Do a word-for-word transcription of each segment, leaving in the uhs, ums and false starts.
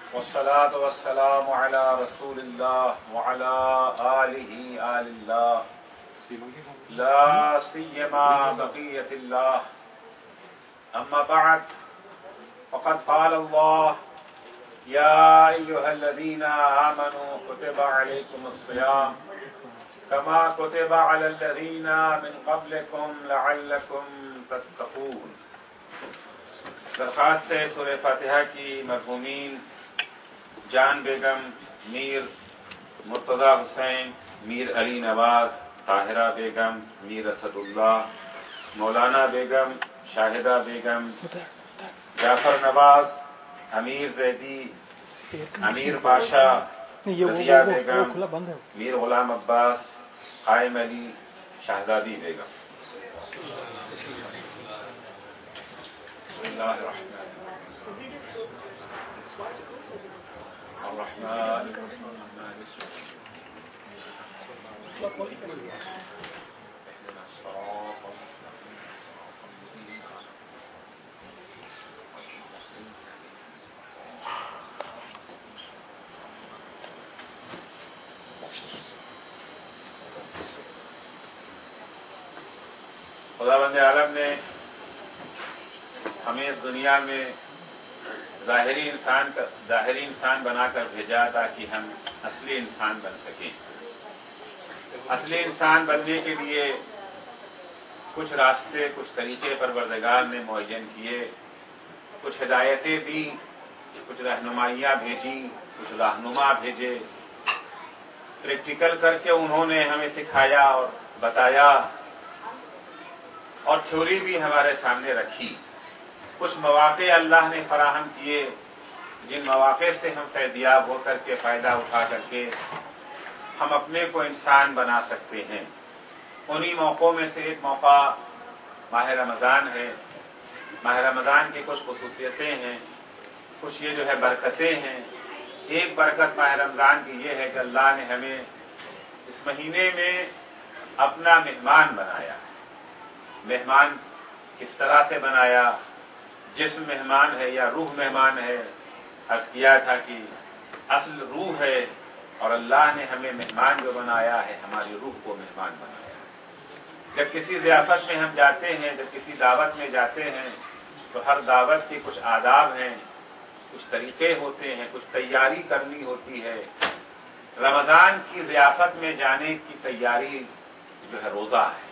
والصلاة والسلام على رسول الله وعلى آله آل الله لا سيما بقية الله. أما بعد فقد قال الله يا أيها الذين آمنوا كتب عليكم الصيام كما كتب على الذين من قبلكم لعلكم تتقون. درخواست سے سورہ فاتحہ کی مرحومین جان بیگم، میر مرتضی حسین، میر علی نواز، طاہرہ بیگم، میر اسد اللہ، مولانا بیگم، شاہدہ بیگم، جعفر نواز، امیر زیدی، امیر پاشا، رضیہ بیگم، میر غلام عباس، قائم علی، شہزادی بیگم. بسم اللہ الرحمن الرحمن خداوند عالم نے ہمیں اس دنیا میں ظاہری انسان کا ظاہری انسان بنا کر بھیجا تاکہ ہم اصلی انسان بن سکیں. اصلی انسان بننے کے لیے کچھ راستے، کچھ طریقے پروردگار نے معین کیے، کچھ ہدایتیں دی، کچھ رہنمائیاں بھیجیں، کچھ رہنما بھیجے. پریکٹیکل کر کے انہوں نے ہمیں سکھایا اور بتایا، اور تھیوری بھی ہمارے سامنے رکھی. کچھ مواقع اللہ نے فراہم کیے جن مواقع سے ہم فیضیاب ہو کر کے فائدہ اٹھا کر کے ہم اپنے کو انسان بنا سکتے ہیں. انہی موقعوں میں سے ایک موقع ماہ رمضان ہے. ماہ رمضان کی کچھ خصوصیتیں ہیں، کچھ یہ جو ہے برکتیں ہیں. ایک برکت ماہ رمضان کی یہ ہے کہ اللہ نے ہمیں اس مہینے میں اپنا مہمان بنایا. مہمان کس طرح سے بنایا؟ جسم مہمان ہے یا روح مہمان ہے؟ عرض کیا تھا کہ اصل روح ہے، اور اللہ نے ہمیں مہمان جو بنایا ہے ہماری روح کو مہمان بنایا. جب کسی ضیافت میں ہم جاتے ہیں، جب کسی دعوت میں جاتے ہیں، تو ہر دعوت کے کچھ آداب ہیں، کچھ طریقے ہوتے ہیں، کچھ تیاری کرنی ہوتی ہے. رمضان کی ضیافت میں جانے کی تیاری جو ہے روزہ ہے.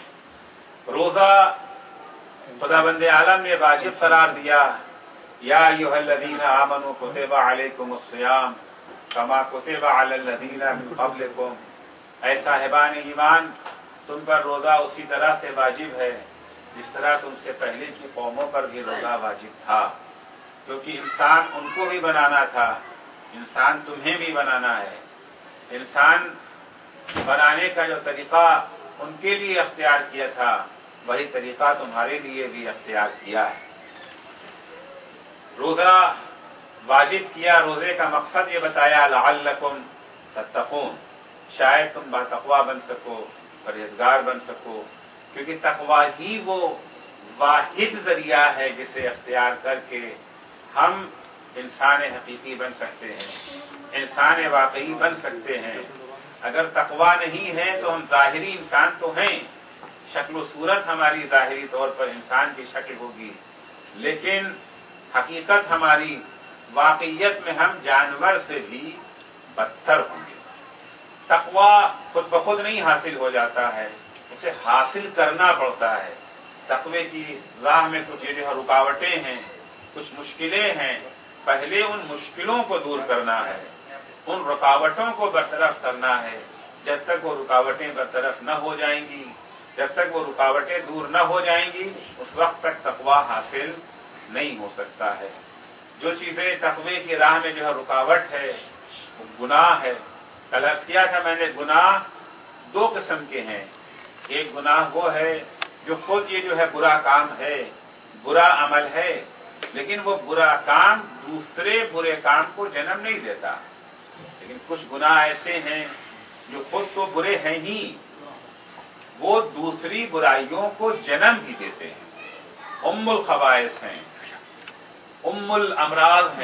روزہ خداوند عالم نے واجب قرار دیا. یا ایھا الذین آمنوا کتب علیکم الصیام کما کتب علی الذین من قبلکم. اے صاحبان ایمان، تم پر روزہ اسی طرح سے واجب ہے جس طرح تم سے پہلے کی قوموں پر بھی روزہ واجب تھا. کیونکہ انسان ان کو بھی بنانا تھا، انسان تمہیں بھی بنانا ہے. انسان بنانے کا جو طریقہ ان کے لیے اختیار کیا تھا وہی طریقہ تمہارے لیے بھی اختیار کیا ہے. روزہ واجب کیا، روزے کا مقصد یہ بتایا لعلکم تتقون، شاید تم باتقوا بن سکو، پرہیزگار بن سکو. کیونکہ تقوا ہی وہ واحد ذریعہ ہے جسے اختیار کر کے ہم انسان حقیقی بن سکتے ہیں، انسان واقعی بن سکتے ہیں. اگر تقوا نہیں ہے تو ہم ظاہری انسان تو ہیں، شکل و صورت ہماری ظاہری طور پر انسان کی شکل ہوگی، لیکن حقیقت ہماری واقعیت میں ہم جانور سے بھی بدتر ہوں گے. تقویٰ خود بخود نہیں حاصل ہو جاتا ہے، اسے حاصل کرنا پڑتا ہے. تقوی کی راہ میں کچھ جو ہے رکاوٹیں ہیں، کچھ مشکلیں ہیں. پہلے ان مشکلوں کو دور کرنا ہے، ان رکاوٹوں کو برطرف کرنا ہے. جب تک وہ رکاوٹیں برطرف نہ ہو جائیں گی، جب تک وہ رکاوٹیں دور نہ ہو جائیں گی، اس وقت تک تقویٰ حاصل نہیں ہو سکتا ہے. جو چیزیں تقوی کی راہ میں جو ہے رکاوٹ ہے وہ گناہ ہے. کل عرض کیا تھا میں نے، گناہ دو قسم کے ہیں. ایک گناہ وہ ہے جو خود یہ جو ہے برا کام ہے، برا عمل ہے، لیکن وہ برا کام دوسرے برے کام کو جنم نہیں دیتا. لیکن کچھ گناہ ایسے ہیں جو خود تو برے ہیں ہی، وہ دوسری برائیوں کو جنم بھی دیتے ہیں. ام الخبائث ہیں، ام الامراض ہیں.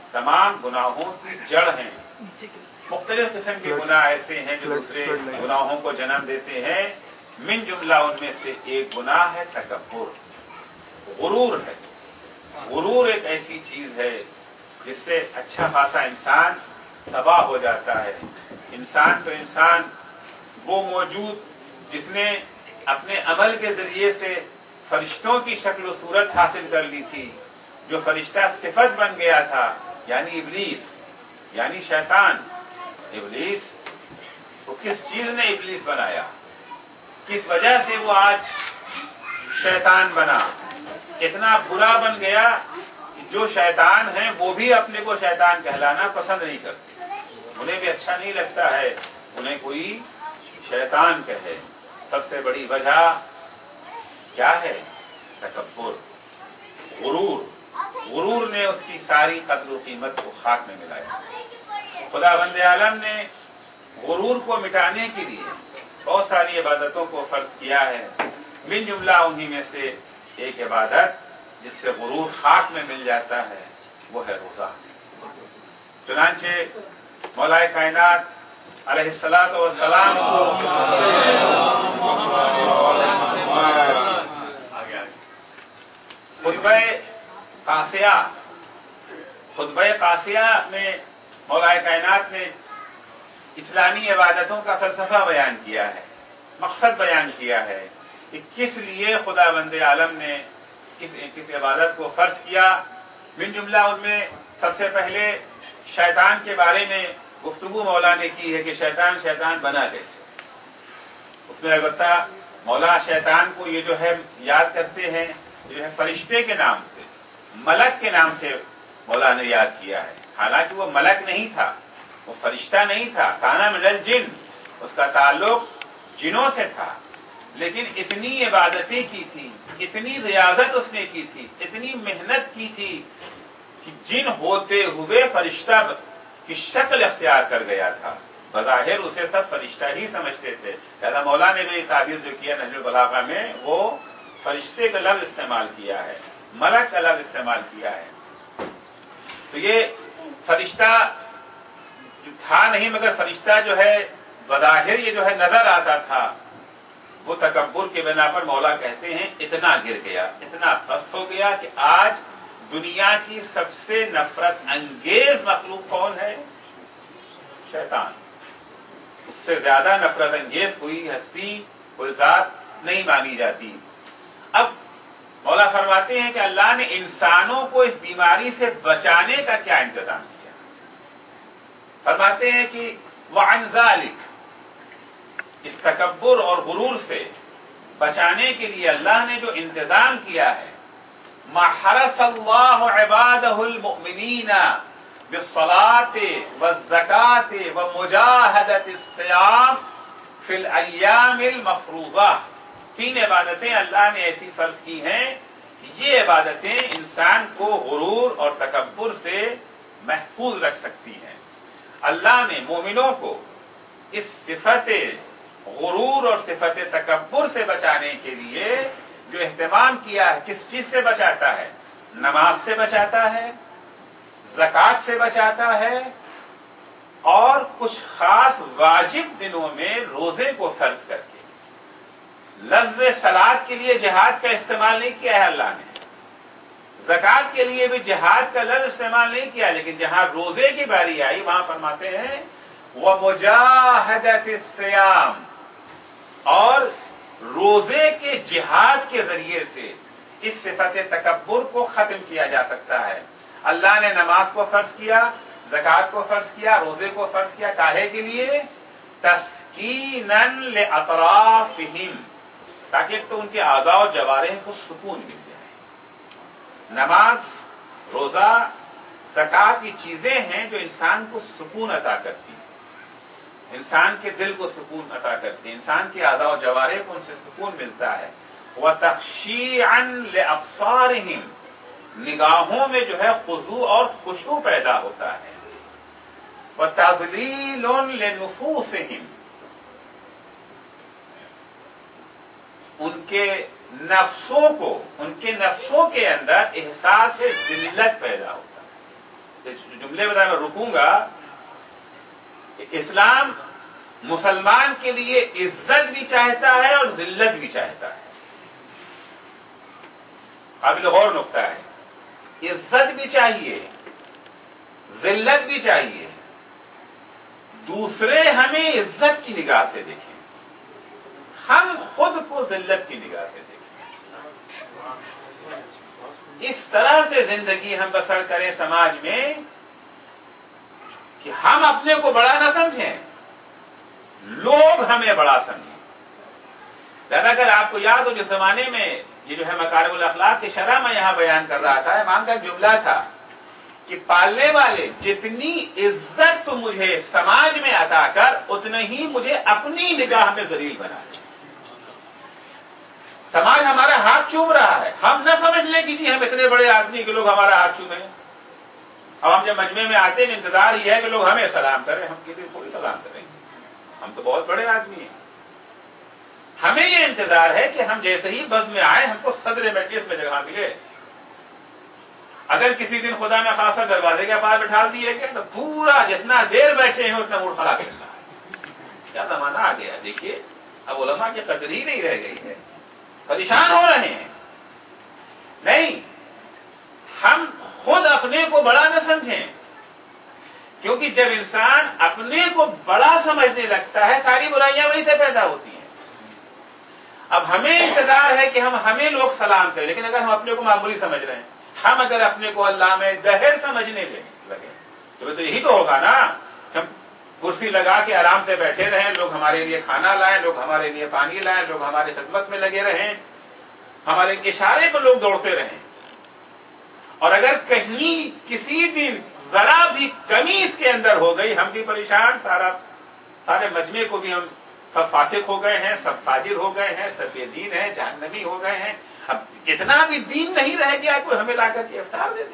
तमाम गुनाहों की जड़ हैं। मुख्तलिफ किस्म के गुनाह ऐसे हैं जो दूसरे गुनाहों को जन्म देते हैं। मिन जुमला उनमें से एक गुनाह है तकब्बुर, गुरूर है। गुरूर एक ऐसी चीज है जिससे अच्छा खासा इंसान तबाह हो जाता है। इंसान तो इंसान वो मौजूद जिसने अपने अमल के जरिए से फरिश्तों की शक्ल सूरत हासिल कर ली थी, जो फरिश्ता सिफत बन गया था, यानी इब्लीस, यानी शैतान। इब्लीस तो किस चीज ने इब्लीस बनाया, किस वजह से वो आज शैतान बना? इतना बुरा बन गया कि जो शैतान हैं वो भी अपने को शैतान कहलाना पसंद नहीं करते। उन्हें भी अच्छा नहीं लगता है उन्हें कोई शैतान कहे। सबसे बड़ी वजह क्या है? तकब्बुर, गुरूर। गुरूर ने उसकी सारी कद्र व कीमत को खाक में मिलाया। खुदावंद आलम ने गुरूर को मिटाने के लिए बहुत सारी इबादतों को फर्ज किया है। मिन जुमला उन्हीं में से एक इबादत जिससे गुरूर खाक में मिल जाता है वो है रोजा। चुनांचे मौलाए कायनात अलैहिस्सलातु वस्सलाम को खुतबे कासिया खुतबे कासिया में मौलाए कायनात ने इस्लामी इबादतों का फलसफा बयान किया है, मकसद बयान किया है कि किस लिए खुदावंद आलम ने किस किस इबादत को फर्ज किया। मिन जुमला उनमें सबसे पहले शैतान के बारे में गुफ्तगू मौला ने की है कि शैतान शैतान बना कैसे। उसमें अलबत्ता मौला शैतान को ये जो है याद करते हैं, जो है फरिश्ते के नाम से, मलक के नाम से मौला ने याद किया है। हालांकि वो मलक नहीं था, वो फरिश्ता नहीं था, काना मिनल जिन, उसका ताल्लुक जिनों से था। लेकिन इतनी इबादतें की थी, इतनी रियाजत उसने की थी, इतनी मेहनत की थी कि जिन होते हुए फरिश्ता की शक्ल इख्तियार कर गया था। बज़ाहिर उसे सब फरिश्ता ही समझते थे। लिहाजा मौला ने भी ताबीर जो किया नहजुल बलागा में, वो फरिश्ते का लफ्ज इस्तेमाल किया है, मलक का लफ्ज इस्तेमाल किया है। तो ये फरिश्ता जो था नहीं, मगर फरिश्ता जो है बज़ाहिर ये जो है नजर आता था, वो तकब्बुर के बिना पर मौला कहते हैं इतना गिर गया, इतना पस्त हो गया कि आज दुनिया की सबसे नफरत अंगेज मखलूक कौन है? शैतान। उससे ज्यादा नफरत अंगेज कोई हस्ती, कोई जात नहीं मानी जाती। अब मौला फरमाते हैं कि अल्लाह ने इंसानों को इस बीमारी से बचाने का क्या इंतजाम किया। फरमाते हैं कि वअन ज़ालिक, इस तकब्बुर और गुरूर से बचाने के लिए अल्लाह ने जो इंतजाम किया है, महरसल्लाहु इबादहुल मुमिनीना बिस्सलाति वज़्ज़काति व मुजाहदतिस सियाम फिल अय्यामिल मफरूज़ा। तीन इबादतें अल्लाह ने ऐसी फर्ज की हैं कि ये इबादतें इंसान को गुरूर और तकब्बुर से महफूज रख सकती हैं। अल्लाह ने मोमिनों को इस सिफत गुरूर और सिफत तकब्बुर से बचाने के लिए जो एहतमाम किया है, किस चीज से बचाता है? नमाज से बचाता है, ज़कात से बचाता है, और कुछ खास वाजिब दिनों में रोजे को फर्ज करके। लफ्ज़ सलात के लिए जिहाद का इस्तेमाल नहीं किया है अल्लाह ने, ज़कात के लिए भी जिहाद का लफ्ज़ इस्तेमाल नहीं किया, लेकिन जहां रोजे की बारी आई वहां फरमाते हैं व मुजाहदतिस सियाम, और रोजे के जिहाद के जरिए से इस सिफत तकब्बुर को खत्म किया जा सकता है। अल्लाह ने नमाज को फर्ज किया, ज़कात को फर्ज किया, रोजे को फर्ज किया, काहे के लिए? तस्कीनन लिअतराफिहिम, ताकि तो उनके आज़ा और जवारिह को सुकून मिल जाए। नमाज, रोजा, ज़कात ये चीजें हैं जो इंसान को सुकून अता करती हैं, इंसान के दिल को सुकून अता करती है, इंसान के आज़ा और जवारिह को उनसे सुकून मिलता है। व तख़शीअन लिअब्सारिहिम, निगाहों में जो है खुशू और खुशू पैदा होता है। व तज़लीलुन लिनुफूसिहिम, उनके नफ्सों को, उनके नफ्सों के अंदर एहसास जिल्लत पैदा होता है। جملے بتا میں رکوں گا. اسلام مسلمان کے لیے عزت بھی چاہتا ہے اور ذلت بھی چاہتا ہے. قابل غور نقطہ ہے. عزت بھی چاہیے, ذلت بھی چاہیے. دوسرے ہمیں عزت کی نگاہ سے دیکھیں, ہم خود کو ذلت کی نگاہ سے دیکھیں. اس طرح سے زندگی ہم بسر کریں سماج میں کہ ہم اپنے کو بڑا نہ سمجھیں, لوگ ہمیں بڑا سمجھیں. لہذا اگر آپ کو یاد ہو جس زمانے میں یہ جو ہے مکارم الاخلاق کی شرح میں یہاں بیان کر رہا تھا, امام کا جملہ تھا کہ پالنے والے جتنی عزت تو مجھے سماج میں عطا کر اتنا ہی مجھے اپنی نگاہ میں ذلیل بنا. سماج ہمارا ہاتھ چوم رہا ہے, ہم نہ سمجھ لیں کہ جی ہم اتنے بڑے آدمی کہ لوگ ہمارا ہاتھ چومیں. اب ہم جب مجمع میں آتے ہیں انتظار یہ ہے کہ لوگ ہمیں سلام کریں, ہم کسی کو تھوڑی سلام کریں گے, ہم تو بہت بڑے آدمی ہیں. ہمیں یہ انتظار ہے کہ ہم جیسے ہی بز میں آئے ہم کو صدر مجلس میں جگہ ملے. اگر کسی دن خدا میں خاصا دروازے کے پاس بٹھا دیے گئے تو پورا جتنا دیر بیٹھے ہیں اتنا موڈ خراب چل رہا ہے. کیا زمانہ آ گیا دیکھیے, اب علماء کی قدر ہی نہیں رہ گئی ہے, پریشان ہو رہے ہیں. نہیں, ہم خود اپنے کو بڑا نہ سمجھیں, کیونکہ جب انسان اپنے کو بڑا سمجھنے لگتا ہے ساری برائیاں وہیں سے پیدا ہوتی ہیں. اب ہمیں انتظار ہے کہ ہم ہمیں لوگ سلام کریں, لیکن اگر ہم اپنے کو معمولی سمجھ رہے ہیں, ہم اگر اپنے کو علامہ دہر سمجھنے لگے تو یہی تو ہوگا نا. ہم کرسی لگا کے آرام سے بیٹھے رہیں, لوگ ہمارے لیے کھانا لائیں, لوگ ہمارے لیے پانی لائیں, لوگ ہمارے خدمت میں لگے رہیں, ہمارے اشارے پر لوگ دوڑتے رہیں. اور اگر کہیں کسی دن ذرا بھی کمی اس کے اندر ہو گئی, ہم بھی پریشان, سارا سارے مجمع کو بھی ہم سب فاسق ہو گئے ہیں, سب فاجر ہو گئے ہیں, سب بے دین ہیں, جہنمی ہو گئے ہیں. اب اتنا بھی دین نہیں رہ گیا کوئی ہمیں لا کر کے افطار دے دے.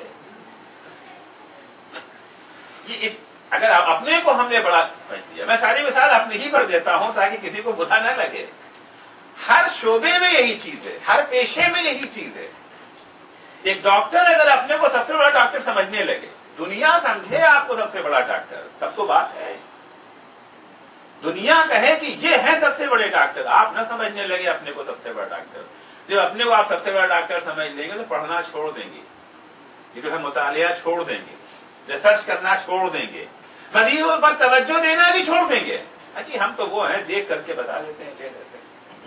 یہ اگر اپنے کو ہم نے بڑا سمجھ لیا, میں ساری مثال اپنے ہی پر دیتا ہوں تاکہ کسی کو برا نہ لگے. ہر شعبے میں یہی چیز ہے, ہر پیشے میں یہی چیز ہے. ایک ڈاکٹر اگر اپنے کو سب سے بڑا ڈاکٹر سمجھنے لگے, دنیا سمجھے آپ کو سب سے بڑا ڈاکٹر, تب تو بات ہے. دنیا کہے کہ یہ ہے سب سے بڑے ڈاکٹر, آپ نہ سمجھنے لگے اپنے کو سب سے بڑا ڈاکٹر. جب اپنے کو آپ سب سے بڑا ڈاکٹر سمجھ لیں گے تو پڑھنا چھوڑ دیں گے, یہ جو ہے مطالعہ چھوڑ دیں گے, ریسرچ کرنا چھوڑ دیں گے, مریضوں پر توجہ دینا بھی چھوڑ دیں گے. اچھی ہم تو وہ ہیں دیکھ کر کے بتا دیتے ہیں چہرے سے.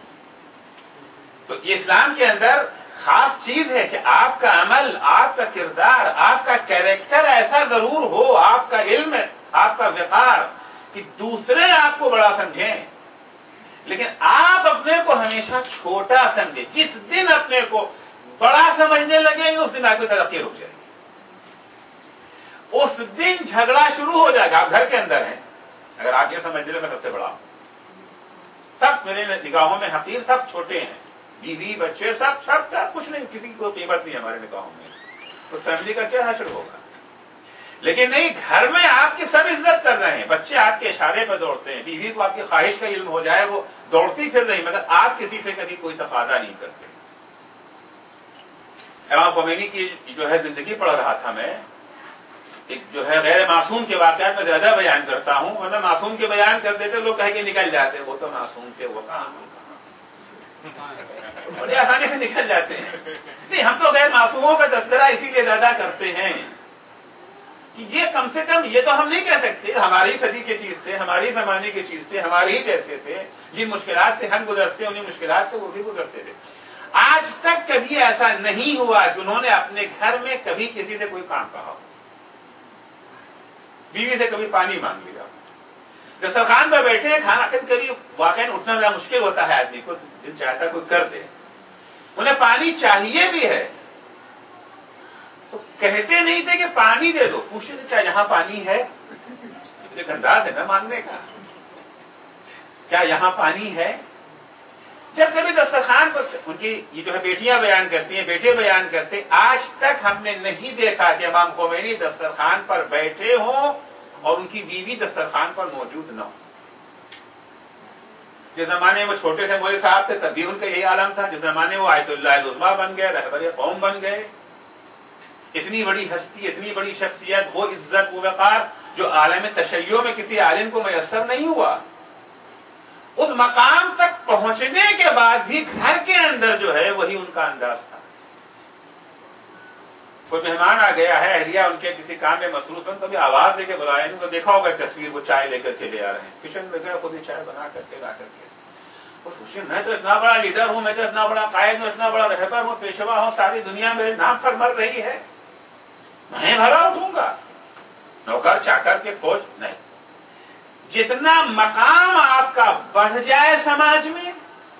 تو یہ اسلام کے اندر خاص چیز ہے کہ آپ کا عمل, آپ کا کردار, آپ کا کیریکٹر ایسا ضرور ہو, آپ کا علم, آپ کا وقار, کہ دوسرے آپ کو بڑا سمجھیں, لیکن آپ اپنے کو ہمیشہ چھوٹا سمجھیں. جس دن اپنے کو بڑا سمجھنے لگیں گے اس دن آپ کی ترقی رک جائے گی, اس دن جھگڑا شروع ہو جائے گا. آپ گھر کے اندر ہیں, اگر آپ یہ سمجھ لیں میں سب سے بڑا ہوں, سب میرے نگاہوں میں حقیر, سب چھوٹے ہیں, بیوی بچے سب سب کا کچھ نہیں, کسی کی کوئی قیمت نہیں ہمارے نگاہوں میں, اس فیملی کا کیا حشر ہوگا. لیکن نہیں, گھر میں آپ کی سب عزت کر رہے ہیں, بچے آپ کے اشارے پہ دوڑتے ہیں, بیوی کو آپ کی خواہش کا علم ہو جائے وہ دوڑتی پھر رہی, مگر آپ کسی سے کبھی کوئی تقاضا نہیں کرتے. امام خمینی کی جو ہے زندگی پڑھ رہا تھا میں, ایک جو ہے غیر معصوم کے واقعات میں زیادہ بیان کرتا ہوں, ورنہ معصوم کے بیان کر دیتے لوگ کہہ کے نکل جاتے, وہ تو معصوم تھے, وہ کہاں بڑی آسانی سے نکل جاتے ہیں. نہیں, ہم تو غیر معصوموں کا تذکرہ اسی لیے زیادہ کرتے ہیں کہ یہ کم سے کم یہ تو ہم نہیں کہہ سکتے ہماری صدی کی چیز تھے, ہماری زمانے کی چیز تھے, ہمارے ہی جیسے تھے, جن مشکلات سے ہم گزرتے انہیں مشکلات سے وہ بھی گزرتے تھے. آج تک کبھی ایسا نہیں ہوا کہ انہوں نے اپنے گھر میں کبھی کسی سے کوئی کام کہا, بیوی سے کبھی پانی مانگ لیا, دسترخوان پہ بیٹھے ہیں کھانا, کبھی واقعی اٹھنا بڑا مشکل ہوتا ہے آدمی کو, دل چاہتا کوئی کر دے, انہیں پانی چاہیے بھی ہے تو کہتے نہیں تھے کہ پانی دے دو, پوچھتے تھے کیا یہاں پانی ہے. ایک انداز ہے نا مانگنے کا, کیا یہاں پانی ہے. جب کبھی دسترخوان پر, ان کی یہ جو ہے بیٹیاں بیان کرتی ہیں, بیٹے بیان کرتے, آج تک ہم نے نہیں دیکھا کہ امام خمینی دسترخوان پر بیٹھے ہوں اور ان کی بیوی دسترخوان پر موجود نہ ہو. جس زمانے میں وہ چھوٹے تھے مولوی صاحب تھے تب بھی ان کا یہی عالم تھا, جس زمانے وہ آیت اللہ العظمیٰ بن گئے, رہبر قوم بن گئے, اتنی بڑی ہستی، اتنی بڑی شخصیت، وہ عزت، وہ وقار جو عالم تشیع میں کسی عالم کو میسر نہیں ہوا. اس مقام تک پہنچنے کے بعد بھی گھر کے اندر جو ہے وہی ان کا انداز تھا. کوئی مہمان آ گیا ہے، اہلیہ ان کے کسی کام میں مصروف ہیں، کبھی آواز دے کے بلایا ان کو، دیکھا ہوگا تصویر، وہ چائے لے کر کے لے آ رہے ہیں، کچن میں گئے، خود ہی چائے بنا کر کے لا کر کے. وہ سوچے میں تو اتنا بڑا لیڈر ہوں، میں تو اتنا بڑا قائد ہوں، اتنا بڑا رہبر ہوں، پیشوا ہوں، ساری دنیا میرے نام پر مر رہی ہے، میں بھلا اٹھوں گا؟ نوکر چاکر کے فوج نہیں. جتنا مقام آپ کا بڑھ جائے سماج میں،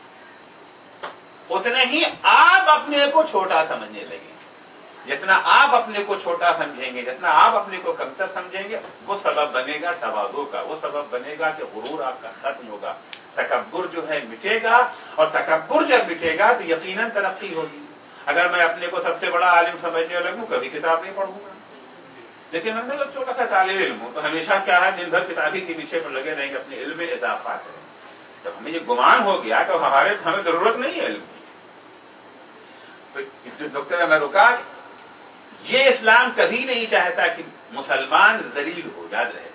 اتنے ہی آپ اپنے کو چھوٹا سمجھنے لگیں. جتنا آپ اپنے کو چھوٹا سمجھیں گے، جتنا آپ اپنے کو کمتر سمجھیں گے، وہ سبب بنے گا تواضع کا، وہ سبب بنے گا کہ غرور آپ کا ختم ہوگا، تکبر جو ہے مٹے گا. اور تکبر جب مٹے گا تو یقیناً ترقی ہوگی. اگر میں اپنے کو سب سے بڑا عالم سمجھنے لگوں، کبھی کتاب نہیں پڑھوں گا. لیکن میں تو چھوٹا سا طالب علم ہوں، تو ہمیشہ کیا ہے، دن بھر کتابی کے پیچھے پر لگے رہیں گے، اپنے علم میں اضافہ کریں. جب ہمیں یہ گمان ہو گیا تو ہمارے ہمیں ضرورت نہیں ہے علم کی. اس نقطے میں میں رکا. یہ اسلام کبھی نہیں چاہتا کہ مسلمان ذلیل ہو. یاد رہے،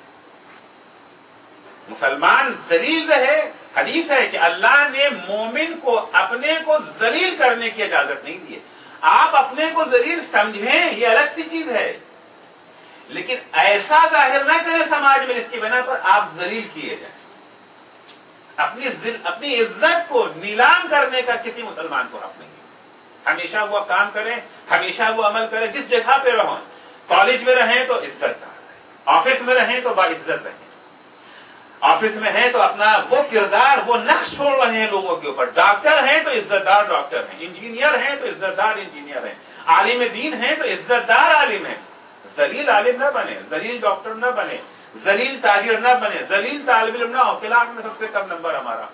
مسلمان ذلیل رہے. حدیث ہے کہ اللہ نے مومن کو اپنے کو ذلیل کرنے کی اجازت نہیں دی ہے. آپ اپنے کو ذلیل سمجھیں، یہ الگ سی چیز ہے، لیکن ایسا ظاہر نہ کریں سماج میں جس کی بنا پر آپ ذلیل کیے جائیں. اپنی اپنی عزت کو نیلام کرنے کا کسی مسلمان کو حق نہیں. ہمیشہ وہ کام کریں، ہمیشہ وہ عمل کریں، جس جگہ پہ رہو. کالج میں رہیں تو عزت دار رہیں، آفس میں رہیں تو باعزت رہیں. آفس میں ہیں تو اپنا وہ کردار، وہ نقش چھوڑ رہے ہیں لوگوں کے اوپر. ڈاکٹر ہیں تو عزت دار ڈاکٹر ہیں، انجینئر ہیں تو عزت دار انجینئر ہیں، عالم دین ہیں تو عزت دار عالم ہیں. ذلیل عالم نہ بنے، ذلیل ڈاکٹر نہ بنے، ذلیل تاجر نہ بنے، ذلیل طالب علم نہ ہو. کلاس میں سب سے کم نمبر ہمارا.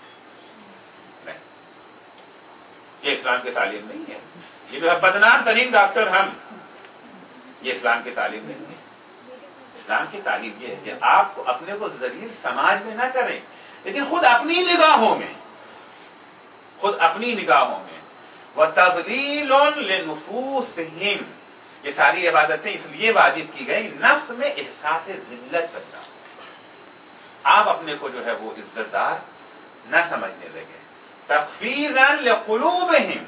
یہ اسلام کی تعلیم نہیں ہے. یہ جو ہے بدنام ترین ڈاکٹر ہم، یہ اسلام کی تعلیم نہیں ہے. اسلام کی تعلیم یہ ہے کہ آپ کو اپنے کو ذلیل سماج میں نہ کریں، لیکن خود اپنی نگاہوں میں، خود اپنی نگاہوں میں وَتَضْلِيلٌ لِنُفُوسِهِمْ. یہ ساری عبادتیں اس لیے واجب کی گئی نفس میں احساس ذلت پیدا ہو، آپ اپنے کو جو ہے وہ عزت دار نہ سمجھنے لگے. تخفیضاً لقلوبہم،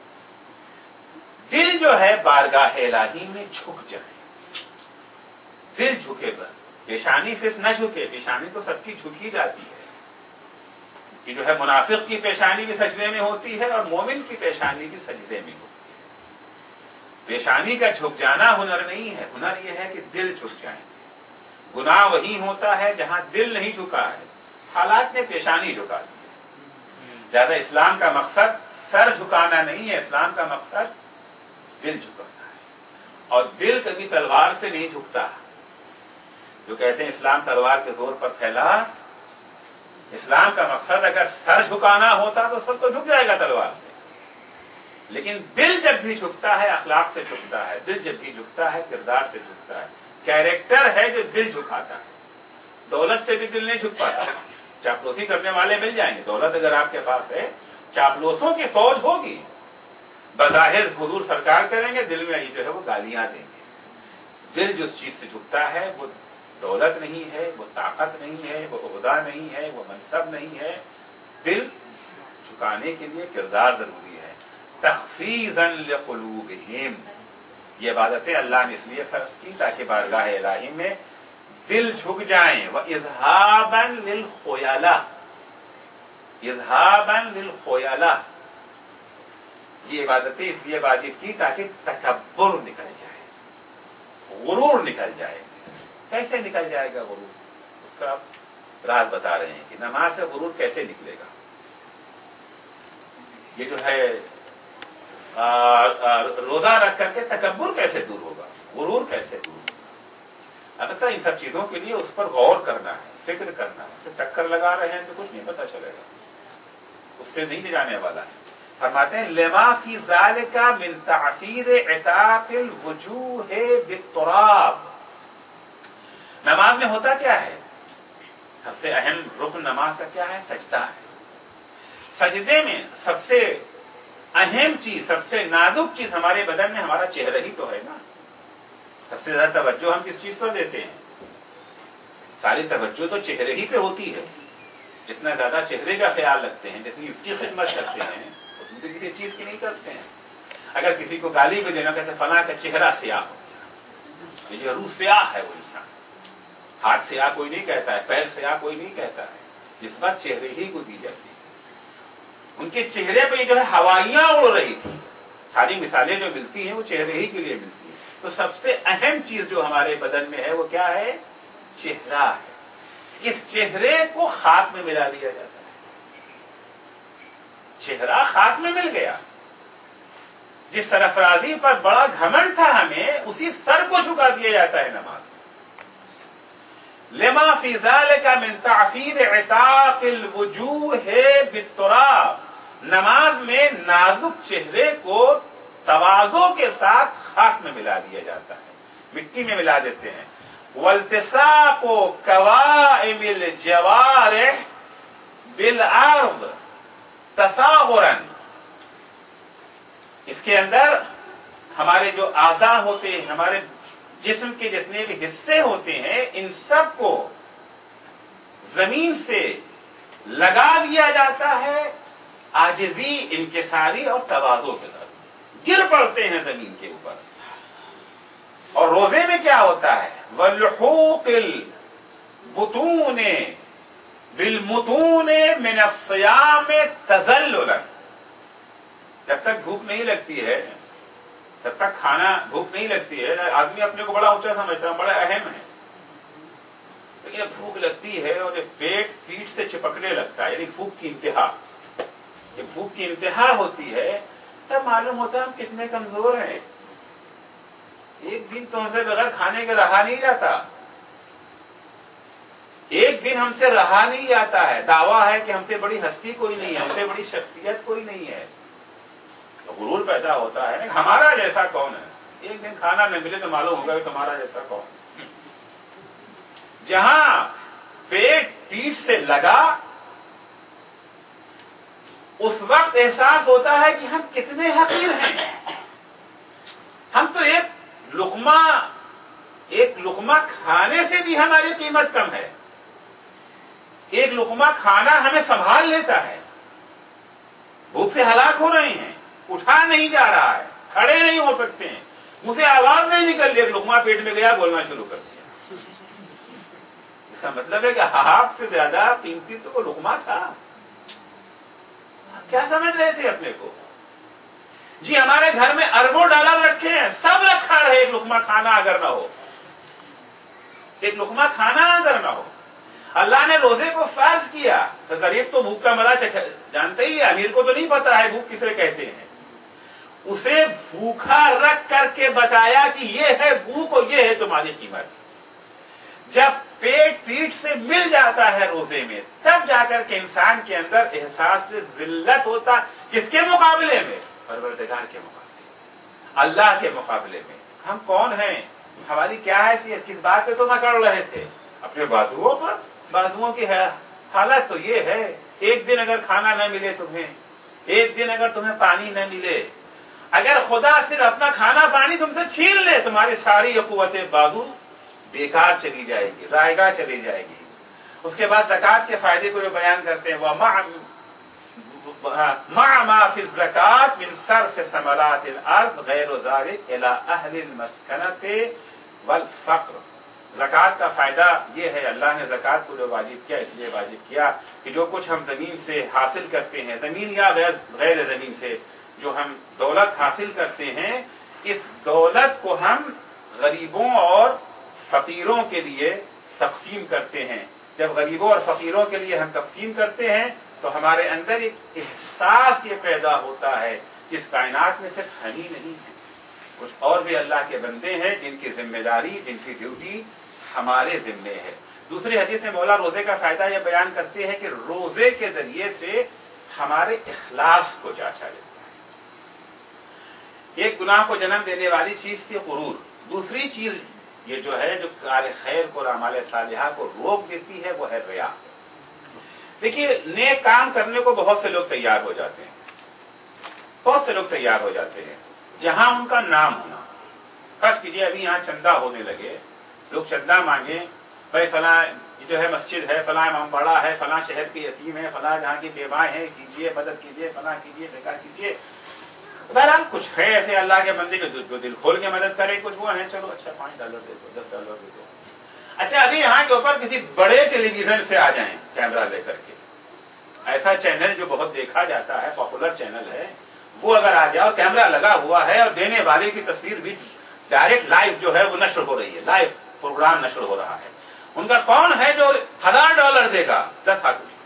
دل جو ہے بارگاہ الہی میں جھک جائے. دل جھکے پر پیشانی صرف نہ جھکے، پیشانی تو سب کی جھک ہی جاتی ہے. یہ جو ہے منافق کی پیشانی بھی سجدے میں ہوتی ہے اور مومن کی پیشانی بھی سجدے میں ہوتی ہے. پیشانی کا جھک جانا ہنر نہیں ہے، ہنر یہ ہے کہ دل جھک جائیں. گناہ وہی ہوتا ہے جہاں دل نہیں جھکا ہے. حالات نے پیشانی جھکا دی. لہذا اسلام کا مقصد سر جھکانا نہیں ہے، اسلام کا مقصد دل جھکانا ہے. اور دل کبھی تلوار سے نہیں جھکتا. جو کہتے ہیں اسلام تلوار کے زور پر پھیلا، اسلام کا مقصد اگر سر جھکانا ہوتا تو سر تو جھک جائے گا تلوار سے، لیکن دل جب بھی جھکتا ہے اخلاق سے جھکتا ہے، دل جب بھی جھکتا ہے کردار سے جھکتا ہے. کیریکٹر ہے جو دل جھکاتا ہے. دولت سے بھی دل نہیں جھک پاتا. چاپلوسی کرنے والے مل جائیں گے، دولت اگر آپ کے پاس ہے چاپلوسوں کی فوج ہوگی. بظاہر حضور سرکار کریں گے، دل میں جو ہے وہ گالیاں دیں گے. دل جس چیز سے جھکتا ہے وہ دولت نہیں ہے، وہ طاقت نہیں ہے، وہ عہدہ نہیں ہے، وہ منصب نہیں ہے. دل جھکانے کے لیے کردار ضروری ہے. تخفیضاً لقلوبہم، یہ عبادتیں اللہ نے اس لیے فرض کی تاکہ بارگاہ الہی میں دل جھک جائیں. وَإِذْهَابًا لِلْخُيَلَةِ، اِذْهَابًا لِلْخُيَلَةِ، یہ عبادتیں اس لیے واجب کی تاکہ تکبر نکل جائے، غرور نکل جائے. کیسے نکل جائے گا غرور؟ اس کا آپ راز بتا رہے ہیں کہ نماز سے غرور کیسے نکلے گا. یہ جو ہے آ, آ, روزہ رکھ کر کے تکبر کیسے دور ہوگا، غرور کیسے دور ہوگا. البتہ ان سب چیزوں کے لیے اس پر غور کرنا ہے، فکر کرنا ہے. صرف ٹکر لگا رہے ہیں تو کچھ نہیں پتہ چلے گا، اس سے نہیں لے جانے والا ہے. فرماتے ہیں لما فی ذالک من تعفیر عتاق الوجوہ بالتراب. نماز میں ہوتا کیا ہے؟ سب سے اہم رکن نماز کا کیا ہے؟ سجدہ ہے. سجدے میں سب سے اہم چیز، سب سے نازک چیز ہمارے بدن میں ہمارا چہرہ ہی تو ہے نا. سب سے زیادہ توجہ ہم کس چیز پر دیتے ہیں؟ ساری توجہ تو چہرے ہی پہ ہوتی ہے. جتنا زیادہ چہرے کا خیال رکھتے ہیں، جتنی اس کی خدمت کرتے ہیں، اتنی تو کسی چیز کی نہیں کرتے ہیں. اگر کسی کو گالی بھی دینا کہتے ہیں فلاں کا چہرہ سیاہ ہو گیا، یہ روح سیاہ ہے وہ انسان. ہاتھ سیاہ کوئی نہیں کہتا ہے، پیر سیاہ کوئی نہیں کہتا ہے، اس بات چہرے ہی کو دی جاتی ہے. ان کے چہرے پہ جو ہے ہوائیاں اڑ رہی تھی. ساری مثالیں جو ملتی ہیں وہ چہرے ہی کے لیے ملتی ہیں. تو سب سے اہم چیز جو ہمارے بدن میں ہے وہ کیا ہے؟ چہرہ ہے. اس چہرے کو خاک میں ملا دیا جاتا ہے. چہرہ خاک میں مل گیا. جس سرفرازی پر بڑا گھمنڈ تھا ہمیں، اسی سر کو جھکا دیا جاتا ہے نماز میں. لما فی ذالک من تعفیر عتاق الوجوہ بالتراب. نماز میں نازک چہرے کو تواضع کے ساتھ خاک میں ملا دیا جاتا ہے، مٹی میں ملا دیتے ہیں. والتصاق قوائم الجوارح بالارض تصاغرا. اس کے اندر ہمارے جو اعضاء ہوتے ہیں، ہمارے جسم کے جتنے بھی حصے ہوتے ہیں، ان سب کو زمین سے لگا دیا جاتا ہے عاجزی، انکساری اور تواضع کے ساتھ. گر پڑتے ہیں زمین کے اوپر. اور روزے میں کیا ہوتا ہے؟ وَلْحُوقِ الْبُطُونِ بِالْمُتُونِ مِنَ الصِّيَامِ تَذَلُّلًا. جب تک بھوک نہیں لگتی ہے، جب تک کھانا بھوک نہیں لگتی ہے، آدمی اپنے کو بڑا اونچا سمجھتا ہے، بڑا اہم ہے. لیکن بھوک لگتی ہے اور یہ پیٹ پیٹ سے چپکنے لگتا ہے، یعنی بھوک کی انتہا. یہ بھوک کی انتہا ہوتی ہے، تب معلوم ہوتا ہے ہم کتنے کمزور ہیں. ایک دن تو ہم سے بغیر کھانے کے رہا نہیں جاتا. ایک دن ہم سے رہا نہیں جاتا ہے. دعویٰ ہے کہ ہم سے بڑی ہستی کوئی نہیں ہے، ہم سے بڑی شخصیت کوئی نہیں ہے. تو غرور پیدا ہوتا ہے نا، ہمارا جیسا کون ہے. ایک دن کھانا نہ ملے تو معلوم ہوگا کہ تمہارا جیسا کون. جہاں پیٹ پیٹ سے لگا، اس وقت احساس ہوتا ہے کہ ہم کتنے حقیر ہیں. ہم تو ایک لقمہ ایک لقمہ کھانے سے بھی ہماری قیمت کم ہے. ایک لقمہ کھانا ہمیں سنبھال لیتا ہے. بھوک سے ہلاک ہو رہے ہیں، اٹھا نہیں جا رہا ہے، کھڑے نہیں ہو سکتے ہیں، مجھ سے آواز نہیں نکل رہی، ایک لقمہ پیٹ میں گیا، بولنا شروع کر دیا. اس کا مطلب ہے کہ آپ سے زیادہ قیمتی تو وہ لقمہ تھا. کیا سمجھ رہے تھے اپنے کو؟ جی ہمارے گھر میں اربوں ڈالر رکھے ہیں، سب رکھا رہے، ایک لقمہ کھانا اگر نہ ہو، ایک لقمہ کھانا اگر نہ ہو. اللہ نے روزے کو فرض کیا تو غریب تو بھوک کا مزہ جانتے ہی ہے، امیر کو تو نہیں پتا ہے بھوک کسے کہتے ہیں. اسے بھوکا رکھ کر کے بتایا کہ یہ ہے بھوک اور یہ ہے تمہاری قیمت. جب پیٹ پیٹ سے مل جاتا ہے روزے میں، تب جا کر کے انسان کے اندر احساس سے ذلت ہوتا. کس کے مقابلے میں؟ پروردگار کے مقابلے، اللہ کے مقابلے میں. ہم کون ہیں؟ ہماری کیا حیثیت؟ کس بات پہ تو اکڑ رہے تھے؟ اپنے بازوؤں پر. بازوؤں کی حالت تو یہ ہے، ایک دن اگر کھانا نہ ملے تمہیں، ایک دن اگر تمہیں پانی نہ ملے، اگر خدا صرف اپنا کھانا پانی تم سے چھین لے، تمہاری ساری یہ قوت بازو بیکار چلی جائے گی، رائگاں چلی جائے گی. اس کے بعد زکوٰۃ کے فائدے کو جو بیان کرتے ہیں، وَمَعَ مَعَ مَا فِي الزَّكَاةِ مِنْ صَرْفِ ثَمَرَاتِ الْأَرْضِ غَيْرُ ذَلِكَ إِلَىٰ أَهْلِ الْمَسْكَنَةِ وَالْفَقْرِ. زکوٰۃ کا فائدہ یہ ہے، اللہ نے زکوٰۃ کو جو واجب کیا اس لیے واجب کیا کہ جو کچھ ہم زمین سے حاصل کرتے ہیں، زمین یا غیر غیر زمین سے جو ہم دولت حاصل کرتے ہیں، اس دولت کو ہم غریبوں اور فقیروں کے لیے تقسیم کرتے ہیں. جب غریبوں اور فقیروں کے لیے ہم تقسیم کرتے ہیں تو ہمارے اندر ایک احساس یہ پیدا ہوتا ہے کہ اس کائنات میں صرف ہم ہی نہیں ہیں، کچھ اور بھی اللہ کے بندے ہیں جن کی ذمہ داری، جن کی ڈیوٹی ہمارے ذمے ہے. دوسری حدیث میں مولا روزے کا فائدہ یہ بیان کرتے ہیں کہ روزے کے ذریعے سے ہمارے اخلاص کو جانچا جاتا ہے. ایک گناہ کو جنم دینے والی چیز تھی غرور. دوسری چیز یہ جو ہے جو کار خیر کو اور اعمال صالحہ کو روک دیتی ہے وہ ہے ریا. دیکھیے نیک کام کرنے کو بہت سے لوگ تیار ہو جاتے ہیں بہت سے لوگ تیار ہو جاتے ہیں جہاں ان کا نام ہونا. فرض کیجیے ابھی یہاں چندہ ہونے لگے, لوگ چندہ مانگے, بھائی فلاں جو ہے مسجد ہے, فلاں امام باڑہ ہے, فلاں شہر کے یتیم ہے, فلاں جہاں کی بیوائیں ہیں, کیجیے مدد کیجیے, فلاں کیجیے, دیکھا کیجیے. بہرحال کچھ ہے ایسے اللہ کے بندے جو دل کھول کے مدد کرے, کچھ وہ ہیں چلو اچھا پانچ ڈالر دے دو, دس ڈالر دے دو. اچھا ابھی یہاں کے اوپر کسی بڑے ٹیلی ویژن سے آ جائیں کیمرہ لے کر کے, ایسا چینل جو بہت دیکھا جاتا ہے, پاپولر چینل ہے, وہ اگر آ جائے اور کیمرہ لگا ہوا ہے اور دینے والے کی تصویر بھی ڈائریکٹ لائیو جو ہے وہ نشر ہو رہی ہے, لائیو پروگرام نشر ہو رہا ہے, ان کا کون ہے جو ہزار ڈالر دے گا؟ دس ہاتھ اٹھے.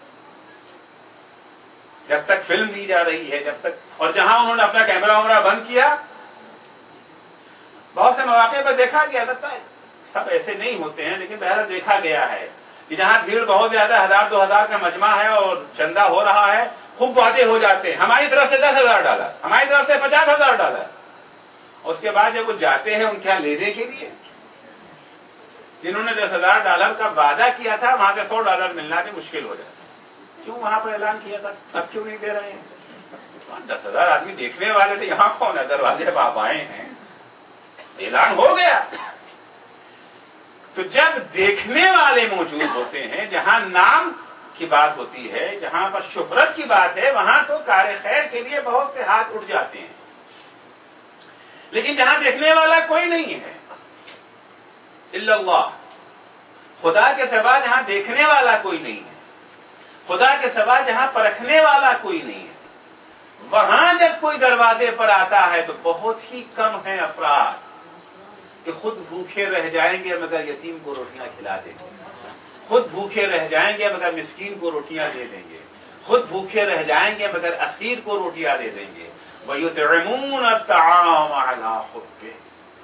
جب تک فلم لی جا رہی ہے, جب تک, اور جہاں انہوں نے اپنا کیمرہ ویمرہ بند کیا, بہت سے مواقع پر دیکھا گیا, لگتا ہے سب ایسے نہیں ہوتے ہیں لیکن بہرحال دیکھا گیا ہے کہ جہاں بھیڑ بہت زیادہ, ہزار دو ہزار کا مجمع ہے اور چندہ ہو رہا ہے, خوب وعدے ہو جاتے ہیں, ہماری طرف سے دس ہزار ڈالر, ہماری طرف سے پچاس ہزار ڈالر. اس کے بعد جب وہ جاتے ہیں ان کے یہاں لینے کے لیے, جنہوں نے دس ہزار ڈالر کا وعدہ کیا تھا وہاں سے سو ڈالر ملنا بھی مشکل ہو جاتا. کیوں وہاں پر اعلان کیا تھا, اب کیوں نہیں دے رہے ہیں؟ دس ہزار آدمی دیکھنے والے تھے, یہاں کون ہے, دروازے پہ آپ آئے ہیں, اعلان ہو گیا. تو جب دیکھنے والے موجود ہوتے ہیں, جہاں نام کی بات ہوتی ہے, جہاں پر شہرت کی بات ہے, وہاں تو کار خیر کے لیے بہت سے ہاتھ اٹھ جاتے ہیں. لیکن جہاں دیکھنے والا کوئی نہیں ہے, الا اللہ, خدا کے سوا جہاں دیکھنے والا کوئی نہیں ہے, خدا کے سوا جہاں پرکھنے والا کوئی نہیں ہے, وہاں جب کوئی دروازے پر آتا ہے تو بہت ہی کم ہیں افراد کہ خود بھوکے رہ جائیں گے مگر یتیم کو روٹیاں کھلا دیں گے, خود بھوکے رہ جائیں گے مگر مسکین کو روٹیاں دے دیں گے, خود بھوکے رہ جائیں گے مگر اسیر کو روٹیاں دے دیں گے. وَيُطْعِمُونَ الطَّعَامَ عَلَىٰ حُبِّهِ,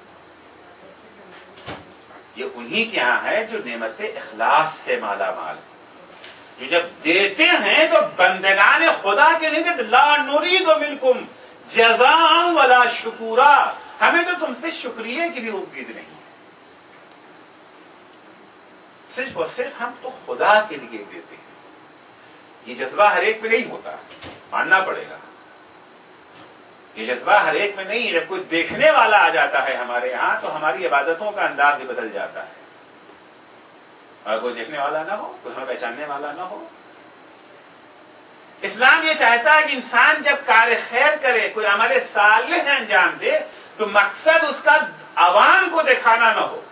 یہ انہی کے ہاں ہے جو نعمت اخلاص سے مالا مال ہے, جو جب دیتے ہیں تو بندگان خدا کے نہیں دیتے. لا نريد منکم جزاء ولا شکورا, ہمیں تو تم سے شکریہ کی بھی امید نہیں ہے, صرف اور صرف ہم تو خدا کے لیے دیتے ہیں. یہ جذبہ ہر ایک میں نہیں ہوتا, ماننا پڑے گا, یہ جذبہ ہر ایک میں نہیں. جب کوئی دیکھنے والا آ جاتا ہے ہمارے ہاں تو ہماری عبادتوں کا انداز بھی بدل جاتا ہے. اور کوئی دیکھنے والا نہ ہو, کوئی ہمیں پہچاننے والا نہ ہو. اسلام یہ چاہتا ہے کہ انسان جب کار خیر کرے, کوئی عمل صالح انجام دے, تو مقصد اس کا عوام کو دکھانا نہ ہو,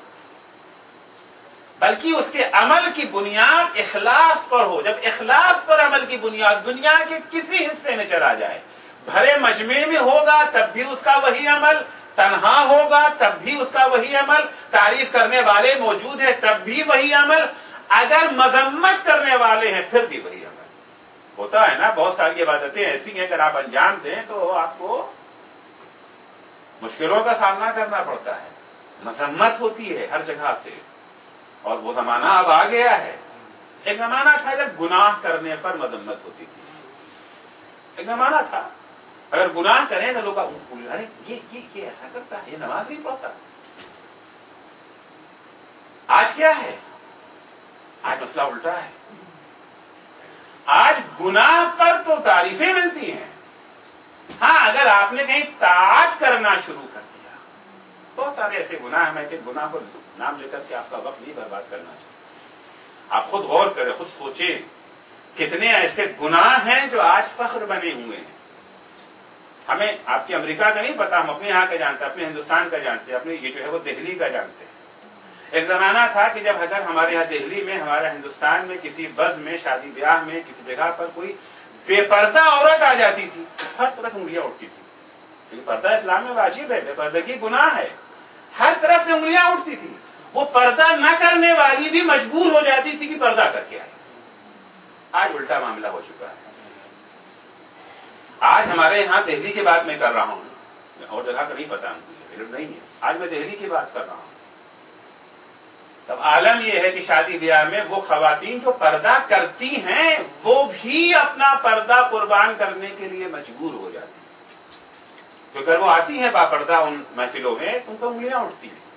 بلکہ اس کے عمل کی بنیاد اخلاص پر ہو. جب اخلاص پر عمل کی بنیاد دنیا کے کسی حصے میں چلا جائے, بھرے مجمع میں ہوگا تب بھی اس کا وہی عمل, تنہا ہوگا تب بھی اس کا وہی عمل, تعریف کرنے والے موجود ہیں تب بھی وہی عمل, اگر مذمت کرنے والے ہیں پھر بھی وہی عمل. ہوتا ہے نا, بہت ساری عبادتیں ایسی ہیں اگر آپ انجام دیں تو آپ کو مشکلوں کا سامنا کرنا پڑتا ہے, مذمت ہوتی ہے ہر جگہ سے. اور وہ زمانہ اب آ گیا ہے. ایک زمانہ تھا جب گناہ کرنے پر مذمت ہوتی تھی, ایک زمانہ تھا اگر گناہ کریں تو لوگ ارے یہ یہ یہ ایسا کرتا ہے, یہ نماز نہیں پڑھتا. آج کیا ہے, آج مسئلہ الٹا ہے. آج گناہ پر تو تعریفیں ملتی ہیں, ہاں اگر آپ نے کہیں طاعت کرنا شروع کر دیا, بہت سارے ایسے گناہ ہیں, میں کہ گناہ کو نام لے کر کے آپ کا وقت نہیں برباد کرنا چاہیے. آپ خود غور کریں, خود سوچیں کتنے ایسے گناہ ہیں جو آج فخر بنے ہوئے ہیں. ہمیں آپ کی امریکہ کا نہیں پتا, ہم اپنے یہاں کا جانتے ہیں, اپنے ہندوستان کا جانتے ہیں, اپنے یہ جو ہے وہ دہلی کا جانتے ہیں. ایک زمانہ تھا کہ جب اگر ہمارے یہاں دہلی میں, ہمارے ہندوستان میں کسی بز میں, شادی بیاہ میں, کسی جگہ پر کوئی بے پردہ عورت آ جاتی تھی, ہر طرف انگلیاں اٹھتی تھی. کیونکہ پردہ اسلام میں واجب ہے, بے پردگی گناہ ہے, ہر طرف سے انگلیاں اٹھتی تھی. وہ پردہ نہ کرنے والی بھی مجبور ہو جاتی تھی کہ پردہ کر کے آئے. آج الٹا معاملہ ہو چکا ہے. آج ہمارے یہاں دہلی کی بات میں کر رہا ہوں, اور جگہ کا نہیں پتا, علم نہیں ہے, آج میں دہلی کی بات کر رہا ہوں. تب عالم یہ ہے کہ شادی بیاہ میں وہ خواتین جو پردہ کرتی ہیں وہ بھی اپنا پردہ قربان کرنے کے لیے مجبور ہو جاتی ہیں. کیونکہ اگر وہ آتی ہیں باپردہ ان محفلوں میں تو ان کو انگلیاں اٹھتی ہیں.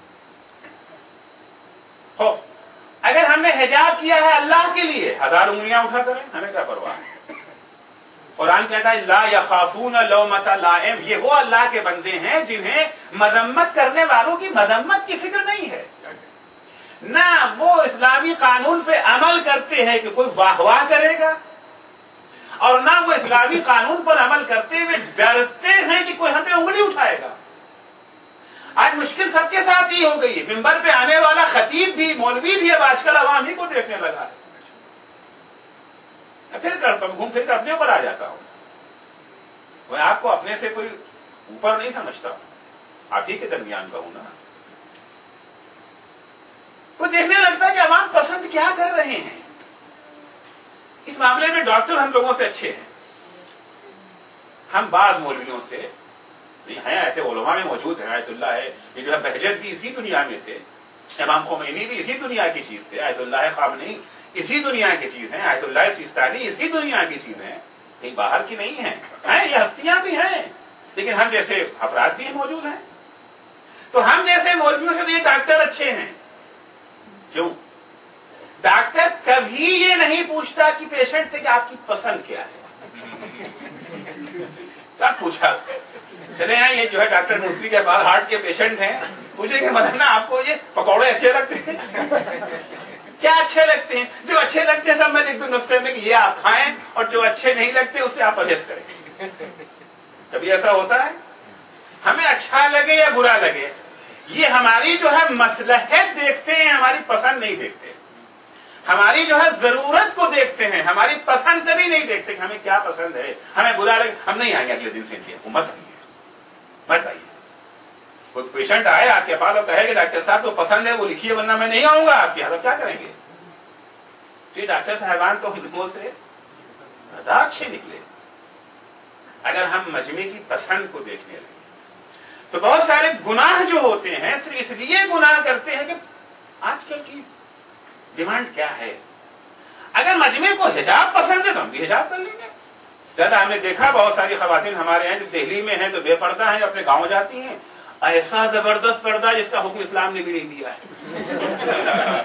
ہو اگر ہم نے حجاب کیا ہے اللہ کے لیے, ہزار انگلیاں اٹھا کریں, ہمیں کیا پرواہ ہے. قرآن کہتا ہے لا یخافون لومۃ لائم، یہ وہ اللہ کے بندے ہیں جنہیں مذمت کرنے والوں کی مذمت کی فکر نہیں ہے، نہ وہ اسلامی قانون پہ عمل کرتے ہیں کہ کوئی واہ واہ کرے گا، اور نہ وہ اسلامی قانون پر عمل کرتے ہوئے ڈرتے ہیں کہ کوئی ہم پہ انگلی اٹھائے گا۔ آج مشکل سب کے ساتھ ہی ہو گئی ہے، منبر پہ آنے والا خطیب بھی مولوی بھی اب آج کل عوام ہی کو دیکھنے لگا ہے۔ پھر کرتا ہوں گھوم پھر کے اپنے اوپر آ جاتا ہوں، میں آپ کو اپنے سے کوئی اوپر نہیں سمجھتا، آپ ہی کے درمیان کا ہوں نا۔ وہ دیکھنے لگتا ہے کہ عوام پسند کیا کر رہے ہیں۔ اس معاملے میں ڈاکٹر ہم لوگوں سے اچھے ہیں، ہم بعض مولویوں سے ہیں، ایسے علماء میں موجود ہیں، آیت اللہ ہے، یہ جو ہے بہجت بھی اسی دنیا میں تھے، امام خمینی بھی اسی دنیا کی چیز تھے، آیت اللہ خامنئی اسی دنیا کی چیز ہیں، آیت اللہ سیستانی اسی دنیا کی چیز ہیں، کہیں باہر کی نہیں ہیں، ہیں یہ ہستیاں بھی ہیں، لیکن ہم جیسے افراد بھی موجود ہیں۔ تو ہم جیسے مولویوں سے تو یہ ڈاکٹر اچھے ہیں، کیوں؟ ڈاکٹر کبھی یہ نہیں پوچھتا کہ پیشنٹ سے کہ آپ کی پسند کیا ہے، کیا پوچھا؟ چلے ہیں یہ جو ہے ڈاکٹر موسوی کے بعد ہارٹ کے پیشنٹ ہیں، پوچھیں گے مولانا آپ کو یہ پکوڑے اچھے لگتے ہیں؟ کیا اچھے لگتے ہیں؟ جو اچھے لگتے ہیں تب میں لکھ دوں نسخے میں کہ یہ آپ کھائیں، اور جو اچھے نہیں لگتے اس سے آپ پرہیز کریں۔ کبھی ایسا ہوتا ہے؟ ہمیں اچھا لگے یا برا لگے، یہ ہماری جو ہے مصلحت دیکھتے ہیں، ہماری پسند نہیں دیکھتے، ہماری جو ہے ضرورت کو دیکھتے ہیں، ہماری پسند کبھی نہیں دیکھتے کہ ہمیں کیا پسند ہے۔ ہمیں برا لگے ہم نہیں آئیں گے اگلے دن سے، مت آئیے مت آئیے۔ کوئی پیشنٹ آئے آپ کے پاس اور کہے کہ ڈاکٹر صاحب کو پسند ہے وہ لکھیے ورنہ میں نہیں آؤں گا آپ کے یہاں، کیا کریں گے؟ تو یہ ڈاکٹر صاحبان تو ہم سے زیادہ اچھے نکلے اگر ہم مجمع کی پسند کو دیکھنے لگے۔ تو بہت سارے گناہ جو ہوتے ہیں صرف اس لیے گناہ کرتے ہیں کہ آج کل کی ڈیمانڈ کیا ہے۔ اگر مجمع کو حجاب پسند ہے تو ہم بھی حجاب کر لیں گے۔ زیادہ ہم نے دیکھا بہت ساری خواتین ہمارے ہیں جو دہلی میں ہیں تو بے پردہ ہیں، اپنے گاؤں جاتی ہیں، ایسا زبردست پردہ جس کا حکم اسلام نے بھی نہیں دیا ہے،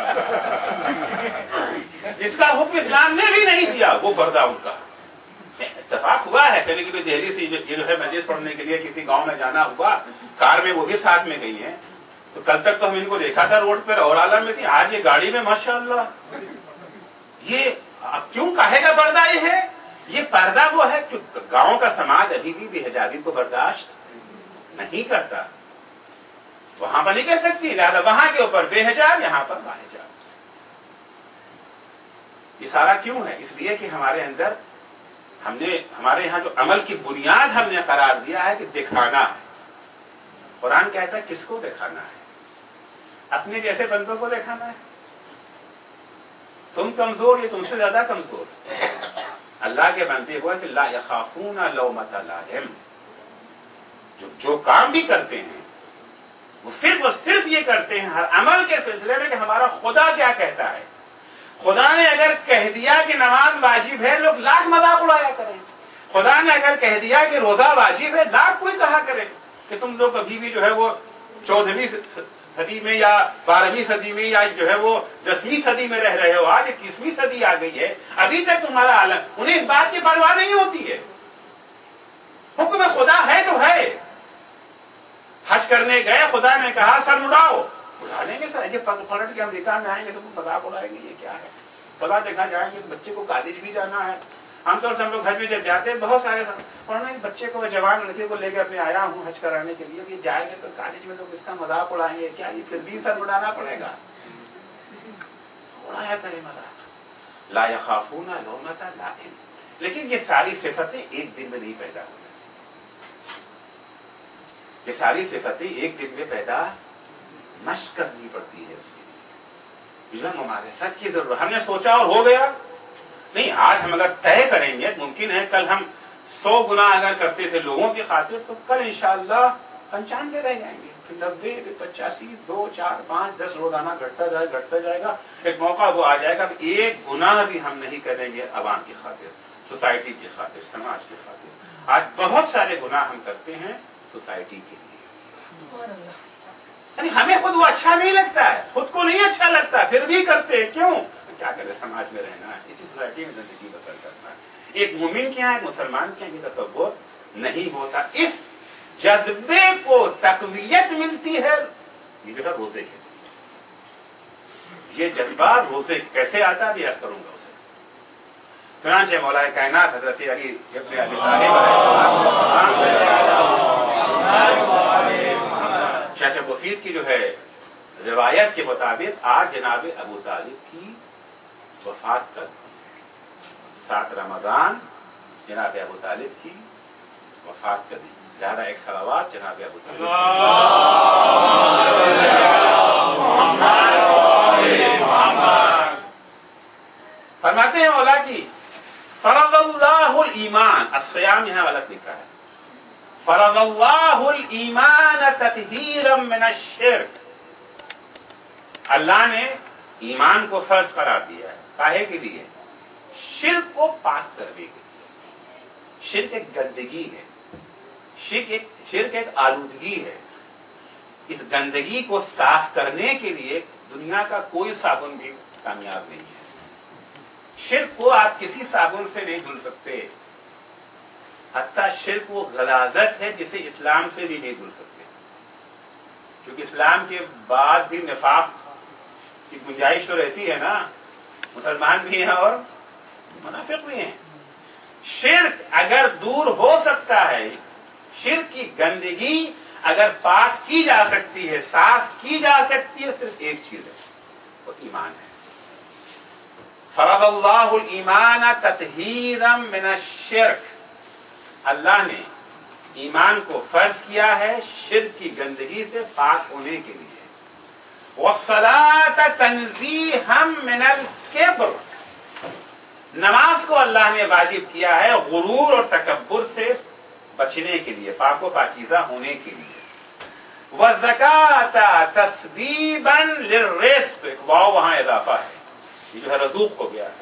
جس کا حکم اسلام نے بھی نہیں دیا وہ پردہ ان کا۔ اتفاق ہوا ہے کبھی کبھی دہلی سے یہ جو ہے مجلس پڑھنے کے لیے کسی گاؤں میں جانا ہوا، کار میں وہ بھی ساتھ میں گئی ہیں، تو کل تک تو ہم ان کو دیکھا تھا روڈ پر اور عالم میں تھی، آج یہ گاڑی میں ماشاءاللہ یہ اب کیوں کہے گا پردہ یہ ہے؟ یہ پردہ وہ ہے کہ گاؤں کا سماج ابھی بھی بے حجابی کو برداشت نہیں کرتا، وہاں پر نہیں کہہ سکتی زیادہ، وہاں کے اوپر بے حجاب یہاں پر باحجاب۔ یہ سارا کیوں ہے؟ اس لیے کہ ہمارے اندر ہم نے ہمارے یہاں جو عمل کی بنیاد ہم نے قرار دیا ہے کہ دکھانا ہے۔ قرآن کہتا ہے کس کو دکھانا ہے؟ اپنے جیسے بندوں کو دکھانا ہے۔ تم کمزور یہ تم سے زیادہ کمزور، اللہ کے بندے ہوا کہ لا یخافون لومۃ لائم، جو جو کام بھی کرتے ہیں وہ صرف اور صرف یہ کرتے ہیں ہر عمل کے سلسلے میں کہ ہمارا خدا کیا کہتا ہے۔ خدا نے اگر کہہ دیا کہ نماز واجب ہے لوگ لاکھ مذاق اڑایا کریں، خدا نے اگر کہہ دیا کہ روزہ واجب ہے لاکھ کوئی کہا کرے کہ تم لوگ ابھی بھی جو ہے وہ چودہویں صدی میں یا بارہویں صدی میں یا جو ہے وہ دسویں صدی میں رہ رہے ہو، آج اکیسویں صدی آ گئی ہے ابھی تک تمہارا عالم، انہیں اس بات کی پرواہ نہیں ہوتی ہے۔ حکم خدا ہے تو ہے۔ حج کرنے گئے خدا نے کہا سر مڑاؤ، اڑا لیں گے سر، یہ پلٹ کے امریکہ میں آئیں گے تو مذاق اڑائیں گے، یہ کیا ہے؟ فلاں دیکھا جائیں گے بچے کو کالج بھی جانا ہے، عام طور سے ہم لوگ حج میں جب جاتے ہیں بہت سارے اور میں اس بچے کو جوان لڑکے کو لے کے اپنے آیا ہوں حج کرانے کے لیے، یہ جائیں گے تو کالج میں لوگ اس کا مذاق اڑائیں گے، کیا یہ پھر بھی سر اڑانا پڑے گا؟ اڑایا کرے مذاق۔ لا یخافون لومۃ لائم، لیکن یہ ساری صفتیں ایک دن میں نہیں پیدا ہوئی، یہ ساری صفتیں ایک دن میں پیدا مشق کرنی پڑتی ہے، اس کے لیے ممارست کی ضرورت۔ ہم نے سوچا اور ہو گیا نہیں، آج ہم اگر طے کریں گے ممکن ہے کل ہم سو گناہ اگر کرتے تھے لوگوں کی خاطر تو کل انشاءاللہ پنچانوے رہ جائیں گے، پھر نبے، پھر پچاسی، دو چار پانچ دس روزانہ گھٹتا جائے گھٹتا جائے گا، ایک موقع وہ آ جائے گا ایک گناہ بھی ہم نہیں کریں گے عوام کی خاطر، سوسائٹی کی خاطر، سماج کی خاطر۔ آج بہت سارے گناہ ہم کرتے ہیں سوسائٹی کے لیے، یعنی ہمیں خود وہ اچھا نہیں لگتا ہے، خود کو نہیں اچھا لگتا پھر بھی کرتے، کیوں؟ کیا کرے، سماج میں رہنا ہے، اسی سوسائٹی میں زندگی بسر کرنا ہے، ایک مومن کے یہاں ایک مسلمان کے یہاں یہ تصور نہیں ہوتا. اس جذبے کو تقویت ملتی ہے یہ جو ہے روزے کے. یہ جذبہ روزے کیسے آتا ہے بھی عرض کروں گا اسے. چنانچہ مولا کائنات حضرت علی ابن ابی طالب شیخ مفید کی جو ہے روایت کے مطابق آج جناب ابو طالب کی وفات کر سات رمضان جناب ابو طالب کی وفات کر دی. لہذا ایک صلوات جناب ابو طالب فرماتے ہیں مولا کی فرض اللہ الایمان. الصیام یہاں غلط لکھا ہے. فرض اللہ الایمان تطہیرا من الشرک. اللہ نے ایمان کو فرض قرار دیا ہے. کاہے کے لیے؟ شرک کو پاک کرنے کے لیے. شرک ایک گندگی ہے. شرک ایک شرک ایک آلودگی ہے. اس گندگی کو صاف کرنے کے لیے دنیا کا کوئی صابن بھی کامیاب نہیں ہے. شرک کو آپ کسی صابن سے نہیں دھل سکتے. حتیٰ شرک وہ غلاظت ہے جسے اسلام سے بھی نہیں دھل سکتے. کیونکہ اسلام کے بعد بھی نفاق کی گنجائش تو رہتی ہے نا. مسلمان بھی ہیں اور منافق بھی ہیں. شرک اگر دور ہو سکتا ہے, شرک کی گندگی اگر پاک کی جا سکتی ہے, صاف کی جا سکتی ہے, صرف ایک چیز ہے, وہ ایمان ہے. فرض اللہ الایمان تطہیرا من الشرک. اللہ نے ایمان کو فرض کیا ہے شرک کی گندگی سے پاک ہونے کے لیے. والصلاۃ تنزیہا من الکبر. نماز کو اللہ نے واجب کیا ہے غرور اور تکبر سے بچنے کے لیے, پاک و پاکیزہ ہونے کے لیے. والزکاۃ تثبیبا للرزق. واو وہاں اضافہ ہے, یہ جو ہے رزوق ہو گیا ہے.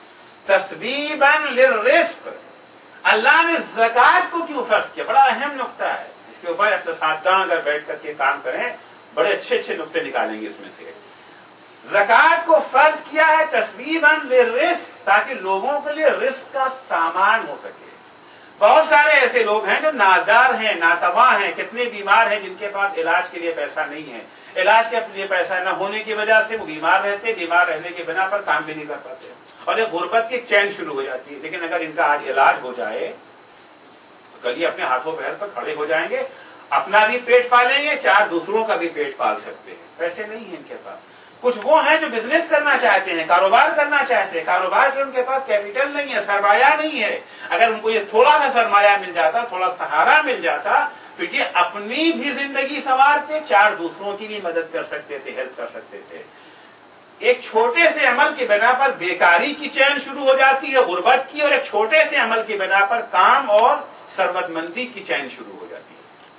تثبیبا للرزق. اللہ نے زکوٰۃ کو کیوں فرض کیا؟ بڑا اہم نقطہ ہے. اس کے اوپر اقتصادداں اگر بیٹھ کر کے کام کریں بڑے اچھے اچھے نقطے نکالیں گے اس میں سے. زکوٰۃ کو فرض کیا ہے تثبیبا للرزق, تاکہ لوگوں کے لیے رزق کا سامان ہو سکے. بہت سارے ایسے لوگ ہیں جو نادار ہیں, ناتواں ہیں, کتنے بیمار ہیں جن کے پاس علاج کے لیے پیسہ نہیں ہے. علاج کے لیے پیسہ نہ ہونے کی وجہ سے وہ بیمار رہتے, بیمار رہنے کے بنا پر کام بھی نہیں کر پاتے, اور ایک غربت کی چین شروع ہو جاتی ہے. لیکن اگر ان کا آج علاج ہو جائے تو کل یہ اپنے ہاتھوں پیر پر کھڑے ہو جائیں گے, اپنا بھی پیٹ پالیں گے, چار دوسروں کا بھی پیٹ پال سکتے ہیں. پیسے نہیں ہیں ان کے پاس. کچھ وہ ہیں جو بزنس کرنا چاہتے ہیں, کاروبار کرنا چاہتے ہیں, کاروبار کے ان کے پاس کیپٹل نہیں ہے, سرمایہ نہیں ہے. اگر ان کو یہ تھوڑا سا سرمایہ مل جاتا, تھوڑا سہارا مل جاتا, تو یہ اپنی بھی زندگی سنوارتے, چار دوسروں کی بھی مدد کر سکتے تھے, ہیلپ کر سکتے تھے. ایک چھوٹے سے عمل کی بنا پر بیکاری کی چین شروع ہو جاتی ہے, غربت کی, اور ایک چھوٹے سے عمل کی بنا پر کام اور ثروت مندی کی چین شروع ہو جاتی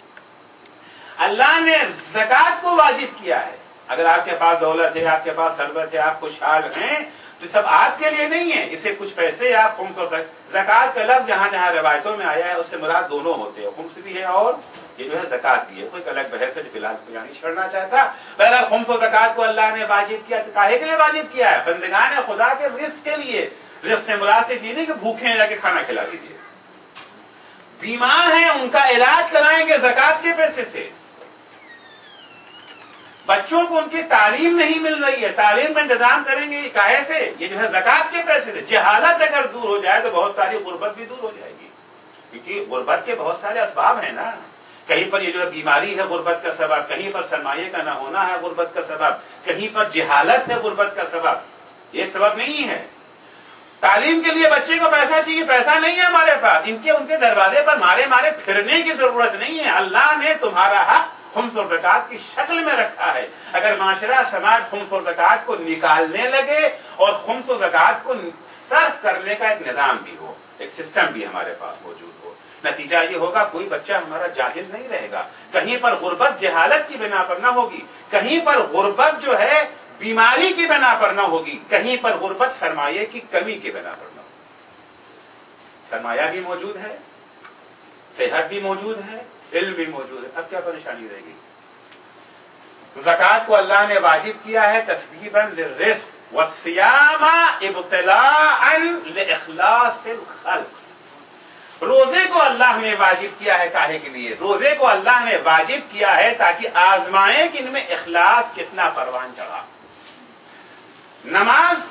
ہے. اللہ نے زکوٰۃ کو واجب کیا ہے. اگر آپ کے پاس دولت ہے, آپ کے پاس ثروت ہے, آپ خوشحال ہیں, تو سب آپ کے لیے نہیں ہے. اسے کچھ پیسے آپ خمس اور زکوٰۃ کا لفظ جہاں جہاں روایتوں میں آیا ہے اس سے مراد دونوں ہوتے ہیں, خمس بھی ہے اور یہ جو ہے زکوٰۃ بھی ہے. کوئی الگ بحث ہے جو فی الحال کو یہاں نہیں چھڑنا چاہتا. بہرحال خمس و زکوٰۃ کو اللہ نے واجب کیا, تو کاہے کے لیے واجب کیا ہے؟ بندگان خدا کے رزق کے لیے. رزق سے مراد صرف یہ نہیں کہ بھوکے ہیں جا کے کھانا کھلا دیجیے. بیمار ہیں ان کا علاج کرائیں گے زکوٰۃ کے پیسے سے. بچوں کو ان کی تعلیم نہیں مل رہی ہے, تعلیم کا انتظام کریں گے کاہے سے؟ یہ جو ہے زکوٰۃ کے پیسے سے. جہالت اگر دور ہو جائے تو بہت ساری غربت بھی دور ہو جائے گی, کیونکہ غربت کے بہت سارے اسباب ہیں نا. کہیں پر یہ جو ہے بیماری ہے غربت کا سبب, کہیں پر سرمایے کا نہ ہونا ہے غربت کا سبب, کہیں پر جہالت ہے غربت کا سبب. ایک سبب نہیں ہے. تعلیم کے لیے بچے کو پیسہ چاہیے, پیسہ نہیں ہے ہمارے پاس. ان کے ان کے دروازے پر مارے مارے پھرنے کی ضرورت نہیں ہے. اللہ نے تمہارا حق خمس اور زکوٰۃ کی شکل میں رکھا ہے. اگر معاشرہ سماج خمس اور زکوٰۃ کو نکالنے لگے اور خمس و زکوٰۃ کو صرف کرنے کا ایک نظام بھی ہو, ایک سسٹم بھی ہمارے پاس موجود ہو, نتیجہ یہ ہوگا کوئی بچہ ہمارا جاہل نہیں رہے گا. کہیں پر غربت جہالت کی بنا پر نہ ہوگی, کہیں پر غربت جو ہے بیماری کی بنا پر نہ ہوگی, کہیں پر غربت سرمایہ کی کمی کی بنا پر نہ ہوگی. سرمایہ بھی موجود ہے, صحت بھی موجود ہے, علم بھی موجود ہے, اب کیا پریشانی رہے گی؟ زکوٰۃ کو اللہ نے واجب کیا ہے تثبیباً للرزق, वस्सियाम इब्तिलाअन लिइखलासिल खल्क। रोजे को अल्लाह ने वाजिब किया है काहे के लिए? रोजे को अल्लाह ने वाजिब किया है ताकि आजमाए कि इनमें इखलास कितना परवान चढ़ा। नमाज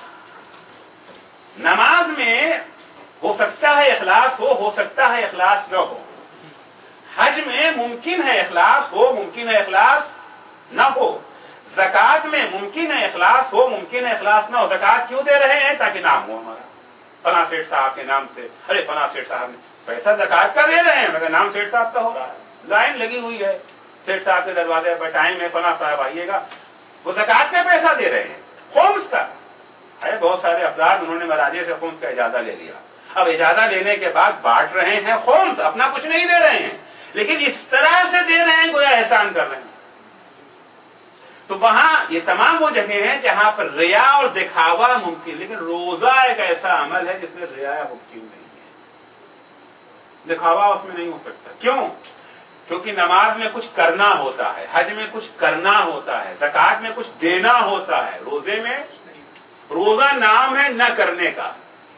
नमाज में हो सकता है इखलास हो हो सकता है इखलास न हो। हज में मुमकिन है इखलास हो, मुमकिन है इखलास न हो। ज़कात में मुमकिन है इखलास हो, मुमकिन है इखलास न हो। ज़कात क्यों दे रहे हैं? ताकि नाम हो हमारा, फना सेठ साहब के नाम से। अरे फना सेठ साहब ने पैसा ज़कात का दे रहे हैं, मगर नाम सेठ साहब का हो रहा है, लाइन लगी हुई है सेठ साहब के दरवाजे पर, टाइम है, फना साहब आइएगा। वो ज़कात का पैसा दे रहे हैं, खुम्स का है। बहुत सारे अफराद उन्होंने मराजे से खुम्स का इजाज़ा ले लिया। अब इजाज़ा लेने के बाद बांट रहे हैं खुम्स, अपना कुछ नहीं दे रहे हैं, लेकिन इस तरह से दे रहे हैं गोया एहसान कर रहे हैं। तो वहां ये तमाम वो जगह हैं जहां पर रिया और दिखावा मुमकिन, लेकिन रोजा एक ऐसा अमल है जिसमें रिया मुमकिन नहीं है, दिखावा उसमें नहीं हो सकता। क्यों? क्योंकि नमाज में कुछ करना होता है, हज में कुछ करना होता है, ज़कात में कुछ देना होता है। रोजे में, रोजा नाम है न करने का।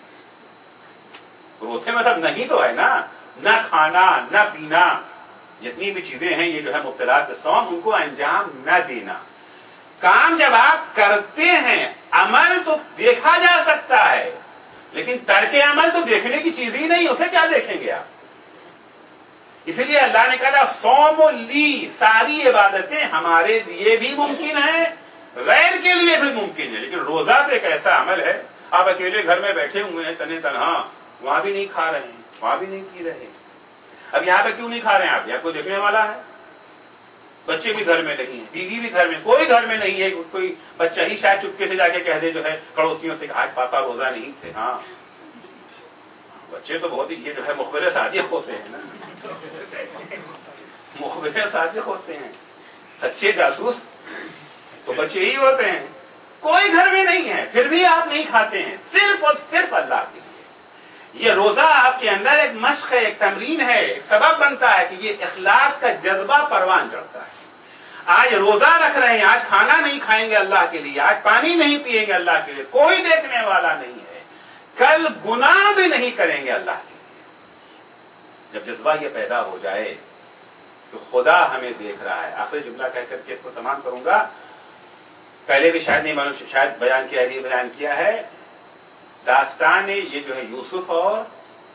रोजे मतलब नहीं तो है ना, न खाना न पीना, जितनी भी चीजें हैं ये जो है मुब्तलात बिस्सौम, उनको अंजाम न देना। काम जब आप करते हैं, अमल तो देखा जा सकता है, लेकिन तर्के अमल तो देखने की चीज ही नहीं, उसे क्या देखेंगे आप? इसलिए अल्लाह ने कहा सौम ली, सारी इबादतें हमारे लिए भी मुमकिन है, गैर के लिए भी मुमकिन है। लेकिन रोजा तो एक ऐसा अमल है, आप अकेले घर में बैठे हुए हैं तने तनहा, वहां भी नहीं खा रहे हैं, वहां भी नहीं पी रहे हैं। अब यहाँ पे क्यों नहीं खा रहे हैं आप? यहाँ कोई देखने वाला है? बच्चे भी घर में नहीं है, बीवी भी घर में, कोई घर में नहीं है। कोई बच्चा ही शायद चुपके से जाके कह दे जो है पड़ोसियों से, आज पापा रोजा नहीं थे। हाँ, बच्चे तो बहुत ही ये जो है मुखबिर सादिक होते हैं ना, मुखबिर सादिक होते हैं, सच्चे जासूस तो बच्चे ही होते हैं। कोई घर में नहीं है, फिर भी आप नहीं खाते हैं, सिर्फ और सिर्फ अल्लाह के लिए। ये रोजा आपके अंदर एक मश्क है, एक तमरीन है, एक सबब बनता है कि ये इखलास का जज्बा परवान चढ़ता है। आज रोजा रख रहे हैं, आज खाना नहीं खाएंगे अल्लाह के लिए, आज पानी नहीं पिएंगे अल्लाह के लिए, कोई देखने वाला नहीं है, कल गुनाह भी नहीं करेंगे अल्लाह के लिए। जब जज्बा ये पैदा हो जाए तो खुदा हमें देख रहा है। आखिरी जुमला कहकर के इसको तमाम करूंगा, पहले भी शायद नहीं मालूम, शायद बयान किया नहीं बयान किया है। दास्तान ये जो है यूसुफ और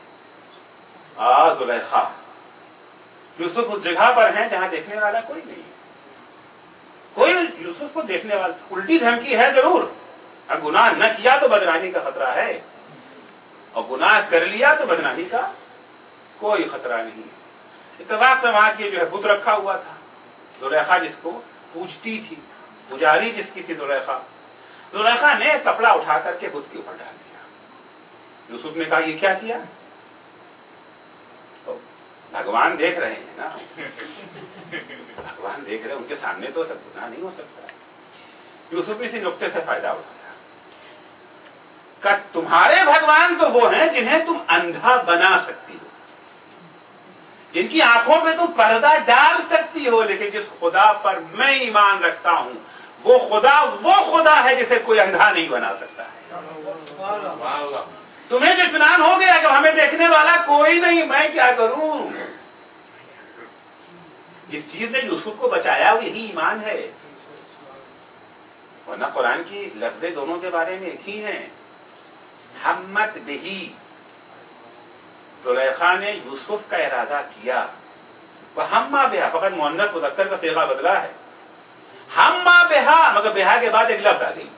जुलेखा, यूसुफ उस जगह पर हैं जहां देखने वाला कोई नहीं है, कोई यूसुफ को देखने वाला, उल्टी धमकी है जरूर। अब गुनाह न किया तो बदनामी का खतरा है, और गुनाह कर लिया तो बदनामी का कोई खतरा नहीं है। इत्तेफाक से वहां की जो है बुत रखा हुआ था, जुलेखा जिसको पूजती थी, पुजारी जिसकी थी जुलेखा, जुलेखा ने कपड़ा उठा करके बुत के ऊपर डाल दिया। यूसुफ ने कहा ये क्या किया? तो भगवान देख रहे हैं ना, भगवान देख रहे हैं, उनके सामने तो सब गुनाह नहीं हो सकता। यूसुफ ने इसी नुक्ते से फायदा उठाया, का तुम्हारे भगवान तो वो हैं जिन्हें तुम अंधा बना सकती हो, जिनकी आंखों पे तुम पर्दा डाल सकती हो, लेकिन जिस खुदा पर मैं ईमान रखता हूं वो खुदा वो खुदा है जिसे कोई अंधा नहीं बना सकता है। तुम्हें जो इत्मीनान हो गया कि हमें देखने वाला कोई नहीं, मैं क्या करूं? जिस चीज ने यूसुफ को बचाया वो यही ईमान है, वरना कुरान की लफ्ज़ें दोनों के बारे में एक ही हैं। हम्मत बिही, जुलेखा ने यूसुफ का इरादा किया, वह हम्मा बिहा, फकत मुअन्नस मुज़क्कर का सीगा बदला है, हम्मा बिहा, मगर बिहा के बाद एक लफ्ज़ आ गई,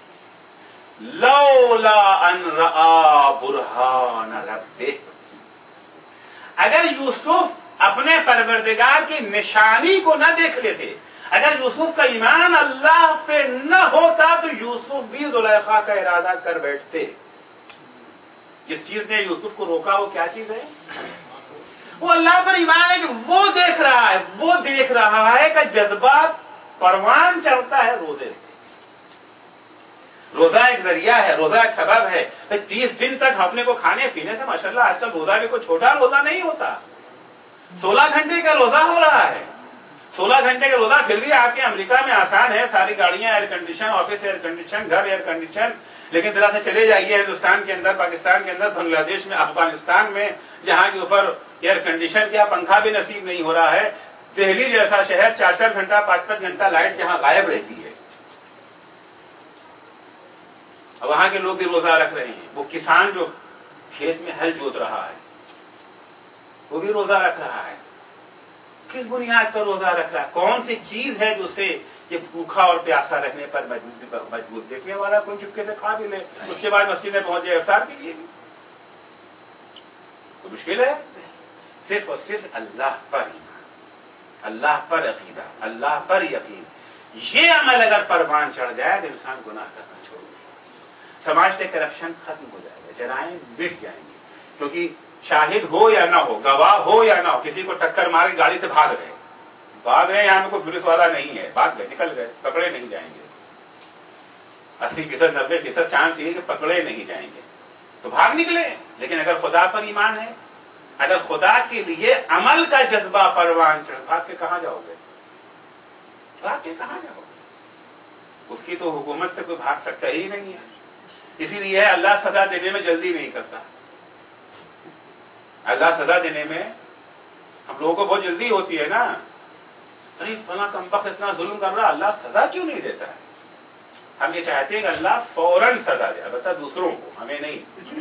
लौला अन रआ बुरहान रब्बिह। अगर यूसुफ अपने परवरदिगार की निशानी को न देख लेते, अगर यूसुफ का ईमान अल्लाह पे न होता तो यूसुफ भी जुलेखा का इरादा कर बैठते। जिस चीज ने यूसुफ को रोका वो क्या चीज है? वो अल्लाह पर ईमान है कि वो देख रहा है, वो देख रहा है का जज्बा परवान चढ़ता है रोजे से। रोजा एक जरिया है, रोजा एक सबब है। तीस दिन तक अपने को खाने पीने से, माशाल्लाह आजकल रोजा भी कोई छोटा रोजा नहीं होता, सोलह घंटे का रोजा हो रहा है। سولہ گھنٹے کا روزہ پھر بھی آپ کے امریکہ میں آسان ہے، ساری گاڑیاں air condition, office air condition, گھر ایئر کنڈیشن، لیکن ذرا سے چلے جائیے ہندوستان کے اندر، پاکستان کے اندر، بنگلہ دیش میں، افغانستان میں، جہاں کے اوپر ایئر کنڈیشن کیا پنکھا بھی نصیب نہیں ہو رہا ہے. دہلی جیسا شہر چار چار گھنٹہ پانچ پانچ گھنٹہ لائٹ جہاں غائب رہتی ہے، وہاں کے لوگ بھی روزہ رکھ رہے ہیں. وہ کسان جو کھیت میں ہل جوت رہا ہے وہ بھی روزہ رکھ رہا ہے. کس بنیاد پر روزہ رکھ رہا ہے؟ کون سی چیز ہے جو سے یہ بھوکھا اور پیاسا رہنے پر مجبور؟ دیکھنے والا کوئی چپکے سے کھا بھی لے، اس کے بعد مسجد میں پہنچ جائے افطار کے لیے بھی تو مشکل ہے. صرف اور صرف اللہ پر ایمان، اللہ پر عقیدہ، اللہ پر یقین، یہ عمل اگر پروان چڑھ جائے تو انسان گناہ کرنا چھوڑ دے. سماج سے کرپشن ختم ہو جائے گا، جرائم مٹ جائیں گے. کیونکہ شاہد ہو یا نہ ہو، گواہ ہو یا نہ ہو، کسی کو ٹکر مار کے گاڑی سے بھاگ رہے بھاگ رہے یہاں میں کوئی پولیس والا نہیں ہے، بھاگ گئے، نکل گئے، پکڑے نہیں جائیں گے. اسی فیصد نبے فیصد چانس یہ کہ پکڑے نہیں جائیں گے تو بھاگ نکلے. لیکن اگر خدا پر ایمان ہے، اگر خدا کے لیے عمل کا جذبہ پروان چڑھ، بھاگ کے کہاں جاؤ گے؟ بھاگ کے کہاں جاؤ گے؟ اس کی تو حکومت سے کوئی بھاگ سکتا ہی نہیں ہے. اسی لیے اللہ سزا دینے میں جلدی نہیں کرتا. اللہ سزا دینے میں ہم لوگوں کو بہت جلدی ہوتی ہے نا، ارے فلاں کمبخت اتنا ظلم کر رہا، اللہ سزا کیوں نہیں دیتا ہے؟ ہم یہ چاہتے ہیں کہ اللہ فوراً سزا دے، البتہ دوسروں کو، ہمیں نہیں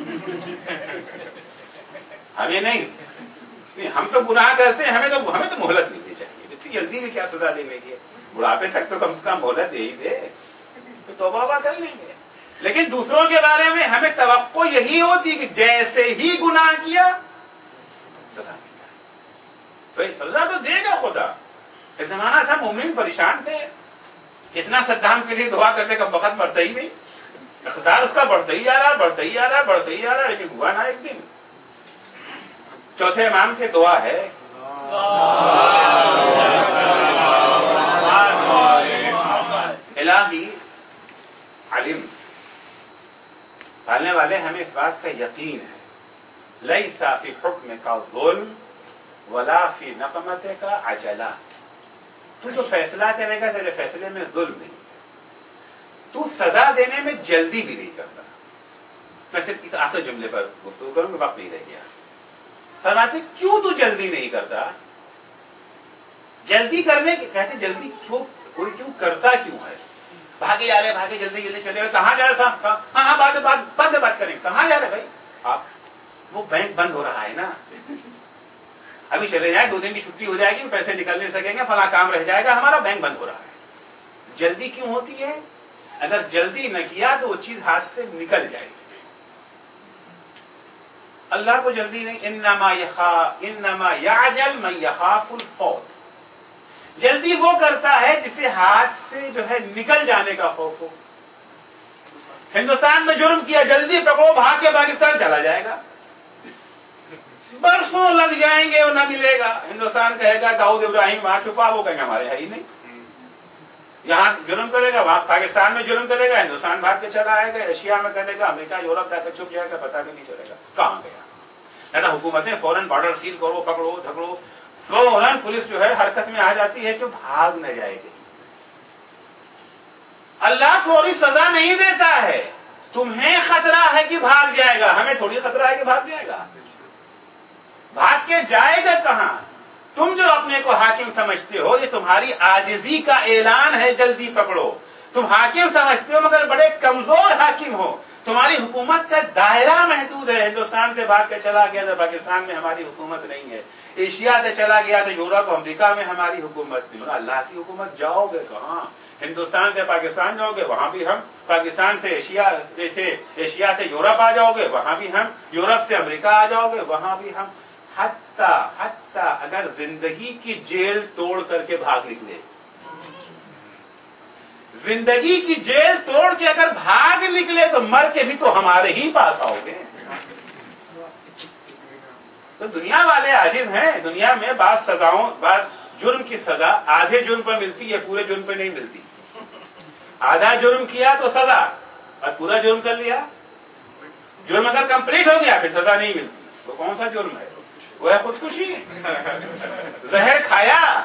ہمیں نہیں ہم تو گناہ کرتے ہیں، ہمیں تو ہمیں تو مہلت ملنی چاہیے. اتنی جلدی بھی کیا سزا دینے کی ہے؟ بڑھاپے تک تو کم سے کم مہلت دے ہی دے تو توبہ کر لیں گے. لیکن دوسروں کے بارے میں ہمیں توقع یہی ہوتی کہ جیسے ہی گناہ کیا سزا دے گا. سزا تو دے گا خدا. ایک زمانہ تھا مومن پریشان تھے، اتنا صدام کے لیے دعا کرنے کا وقت بڑھتا ہی نہیں، اقتدار اس کا بڑھتا ہی آ رہا بڑھتا ہی آ رہا بڑھتا ہی آ رہا لیکن ہوا نہ. ایک دن چوتھے امام سے دعا ہے، الہی علم پالنے والے ہمیں اس بات کا یقین ہے، لیس فی حکم کا ظلم ولا فی نقمت کا عجلہ. تو جو فیصلہ کرے گا تیرے فیصلے میں ظلم نہیں، تو سزا دینے میں جلدی بھی نہیں کرتا. میں صرف اس آخری جملے پر گفتگو کروں گا، وقت نہیں رہ گیا. فرماتے کیوں تو جلدی نہیں کرتا؟ جلدی کرنے کے کہتے جلدی کیوں کوئی کیوں کرتا کیوں ہے؟ بھاگے جا رہے بھاگے جلدی جلدی چلے گئے. کہاں جا رہے صاحب؟ ہاں ہاں بات بات بات بات کریں. کہاں جا رہے بھائی آپ؟ وہ بینک بند ہو رہا ہے نا، ابھی چلے جائیں، دو دن کی چھٹی ہو جائے گی، پیسے نکل نہیں سکیں گے، فلاں کام رہ جائے گا، ہمارا بینک بند ہو رہا ہے. جلدی کیوں ہوتی ہے؟ اگر جلدی نہ کیا تو وہ چیز ہاتھ سے نکل جائے گی. اللہ کو جلدی نہیں. انما یخا انما یعجل من یخاف الفوت. جلدی وہ کرتا ہے جسے ہاتھ سے جو ہے نکل جانے کا خوف ہو. ہندوستان میں جرم کیا، جلدی پکڑو، بھاگ کے پاکستان چلا جائے گا، برسوں لگ جائیں گے اور نہ ملے گا. ہندوستان کہے گا داؤد ابراہیم وہاں چھپا، وہ کہیں گے ہمارے ہے ہی نہیں. یہاں جرم کرے گا، وہاں پاکستان میں جرم کرے گا، ہندوستان بھاگ کے چلا آئے گا، ایشیا میں کرے گا، امریکہ یورپ جا کر چھپ جائے گا، پتہ بھی نہیں چلے گا کہاں گیا. ہے حکومتیں فوراً بارڈر سیل کرو، پکڑو دھکڑو، فوراً پولیس جو ہے حرکت میں آ جاتی ہے کہ بھاگ نہ جائے گی. اللہ فوری سزا نہیں دیتا ہے، تمہیں خطرہ ہے کہ بھاگ جائے گا، ہمیں تھوڑی خطرہ ہے کہ بھاگ جائے گا. بھاگ کے جائے گا کہاں؟ تم جو اپنے کو حاکم سمجھتے ہو، یہ تمہاری عاجزی کا اعلان ہے. جلدی پکڑو. تم حاکم سمجھتے ہو مگر بڑے کمزور حاکم ہو. تمہاری حکومت کا دائرہ محدود ہے. ہندوستان سے بھاگ کے چلا گیا تو پاکستان میں ہماری حکومت نہیں ہے. ایشیا سے چلا گیا تو یورپ امریکہ میں ہماری حکومت نہیں. اللہ کی حکومت جاؤ گے کہاں؟ ہندوستان سے پاکستان جاؤ گے، وہاں بھی ہم. پاکستان سے ایشیا سے ایشیا سے یورپ آ جاؤ گے، وہاں بھی ہم. یورپ سے امریکہ آ جاؤ گے، وہاں بھی ہم. حتیٰ حتیٰ اگر زندگی کی جیل توڑ کر کے بھاگ نکلے، زندگی کی جیل توڑ کے اگر بھاگ نکلے تو مر کے بھی تو ہمارے ہی پاس آؤ گے. تو دنیا والے عاجز ہیں. دنیا میں بعض سزاؤں بعض جرم کی سزا آدھے جرم پر ملتی ہے، پورے جرم پہ نہیں ملتی. آدھا جرم کیا تو سزا، اور پورا جرم کر لیا، جرم اگر کمپلیٹ ہو گیا پھر سزا نہیں ملتی. وہ کون سا جرم ہے؟ وہ ہے خودکشی. زہر کھایا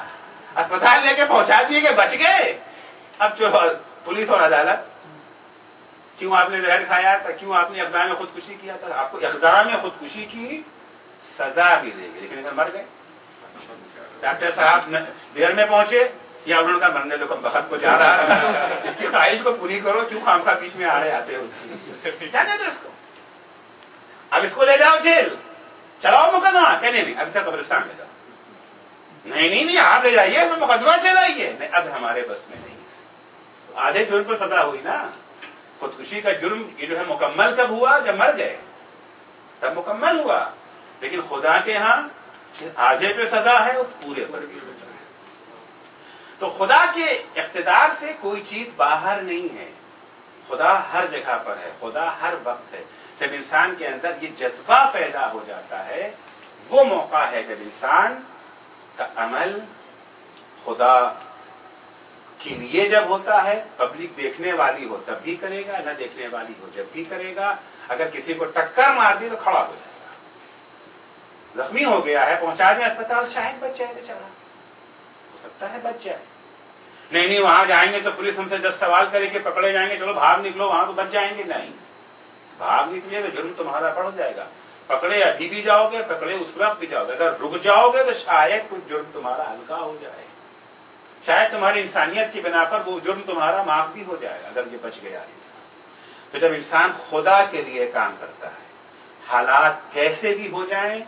اسپتال لے کے پہنچا دیے کہ بچ گئے. اب چلو پولیس اور عدالت, کیوں آپ نے زہر کھایا تھا, کیوں آپ نے اقدام خودکشی کیا تھا, آپ کو اقدام خودکشی کی سزا بھی دے گی, لیکن اگر مر گئے, ڈاکٹر صاحب دیر میں پہنچے یا انہوں نے کہا مرنے دو کم بخت کو جا رہا ہے, اس کی خواہش کو پوری کرو, کیوں خام خواہ بیچ میں آڑے آتے ہو, جانے دو اس کو, اب اس کو لے جاؤ جیل, چلاؤ مقدمہ, کہنے نہیں اب اسے قبرستان لے جاؤ, نہیں نہیں نہیں آپ لے جائیے, اس میں مقدمہ چلائیے, نہیں اب ہمارے بس میں نہیں. آدھے جرم پر سزا ہوئی نا, خودکشی کا جرم یہ جو ہے مکمل کب ہوا, جب مر گئے تب مکمل ہوا, لیکن خدا کے ہاں آدھے پہ سزا ہے, اس پورے پر بھی سزا ہے. تو خدا کے اقتدار سے کوئی چیز باہر نہیں ہے, خدا ہر جگہ پر ہے, خدا ہر وقت ہے. جب انسان کے اندر یہ جذبہ پیدا ہو جاتا ہے, وہ موقع ہے جب انسان کا عمل خدا کے لیے جب ہوتا ہے, پبلک دیکھنے والی ہو تب بھی کرے گا, نہ دیکھنے والی ہو جب بھی کرے گا. اگر کسی کو ٹکر مار دی تو کھڑا ہو جائے گا, زخمی ہو گیا ہے پہنچا دیں اسپتال, شاید بچ جائے بیچارہ, ہو سکتا ہے بچ جائے. نہیں نہیں وہاں جائیں گے تو پولیس ہم سے دس سوال کرے کہ پکڑے جائیں گے, چلو بھاگ نکلو وہاں تو بچ جائیں گے, نہیں, بھاگ نکلے تو جرم تمہارا بڑھ جائے گا. پکڑے ابھی بھی جاؤ گے, پکڑے اس وقت بھی جاؤ گے, اگر رک جاؤ گے تو شاید کچھ جرم تمہارا ہلکا ہو جائے, شاید تمہاری انسانیت کی بنا پر وہ جرم تمہارا معاف بھی ہو جائے گا اگر یہ بچ گیا انسان. تو جب انسان خدا کے لیے کام کرتا ہے, حالات کیسے بھی ہو جائیں,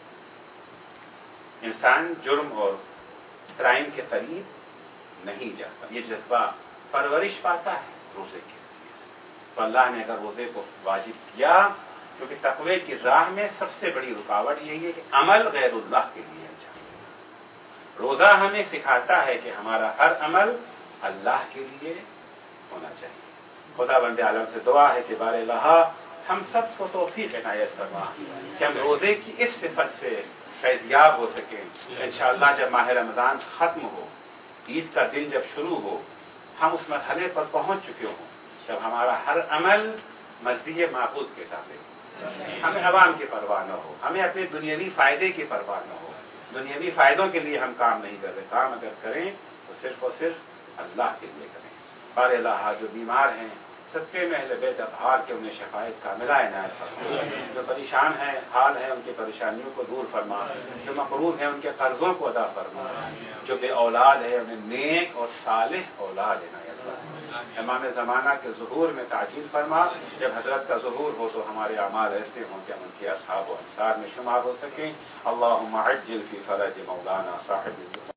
انسان جرم اور کرائم کے قریب نہیں جاتا. یہ جذبہ پرورش پاتا ہے روزے کے ذریعے سے. تو اللہ نے اگر روزے کو واجب کیا, کیونکہ تقوی کی راہ میں سب سے بڑی رکاوٹ یہی ہے کہ عمل غیر اللہ کے لیے انجام. روزہ ہمیں سکھاتا ہے کہ ہمارا ہر عمل اللہ کے لیے ہونا چاہیے. خدا بند عالم سے دعا ہے کہ بار الہ ہم سب کو توفیق عنایت فرما کہ ہم روزے کی اس صفت سے فیضیاب ہو سکیں. انشاءاللہ جب ماہ رمضان ختم ہو, عید کا دن جب شروع ہو, ہم اس مرحلے پر پہنچ چکے ہوں جب ہمارا ہر عمل مرضی معبود کے تابع, ہمیں عوام کی پرواہ نہ ہو, ہمیں اپنے دنیاوی فائدے کی پرواہ نہ ہو. دنیاوی فائدوں کے لیے ہم کام نہیں کر رہے, کام اگر کریں تو صرف اور صرف اللہ کے لیے کریں. بار الہ جو بیمار ہیں صدقے میں اہل بیت اطہار کے انہیں شفاعت کاملہ عنایت فرما. جو پریشان ہیں حال ہیں ان کی پریشانیوں کو دور فرما. جو مقروض ہیں ان کے قرضوں کو ادا فرما. جو بے اولاد ہے انہیں نیک اور صالح اولاد عنایت فرما. امام زمانہ کے ظہور میں تعجیل فرما. جب حضرت کا ظہور ہو تو ہمارے اعمال ایسے ہوں کہ ہم ان کے اصحاب و انصار میں شمار ہو سکیں. اللہم عجل فی فرج مولانا صاحب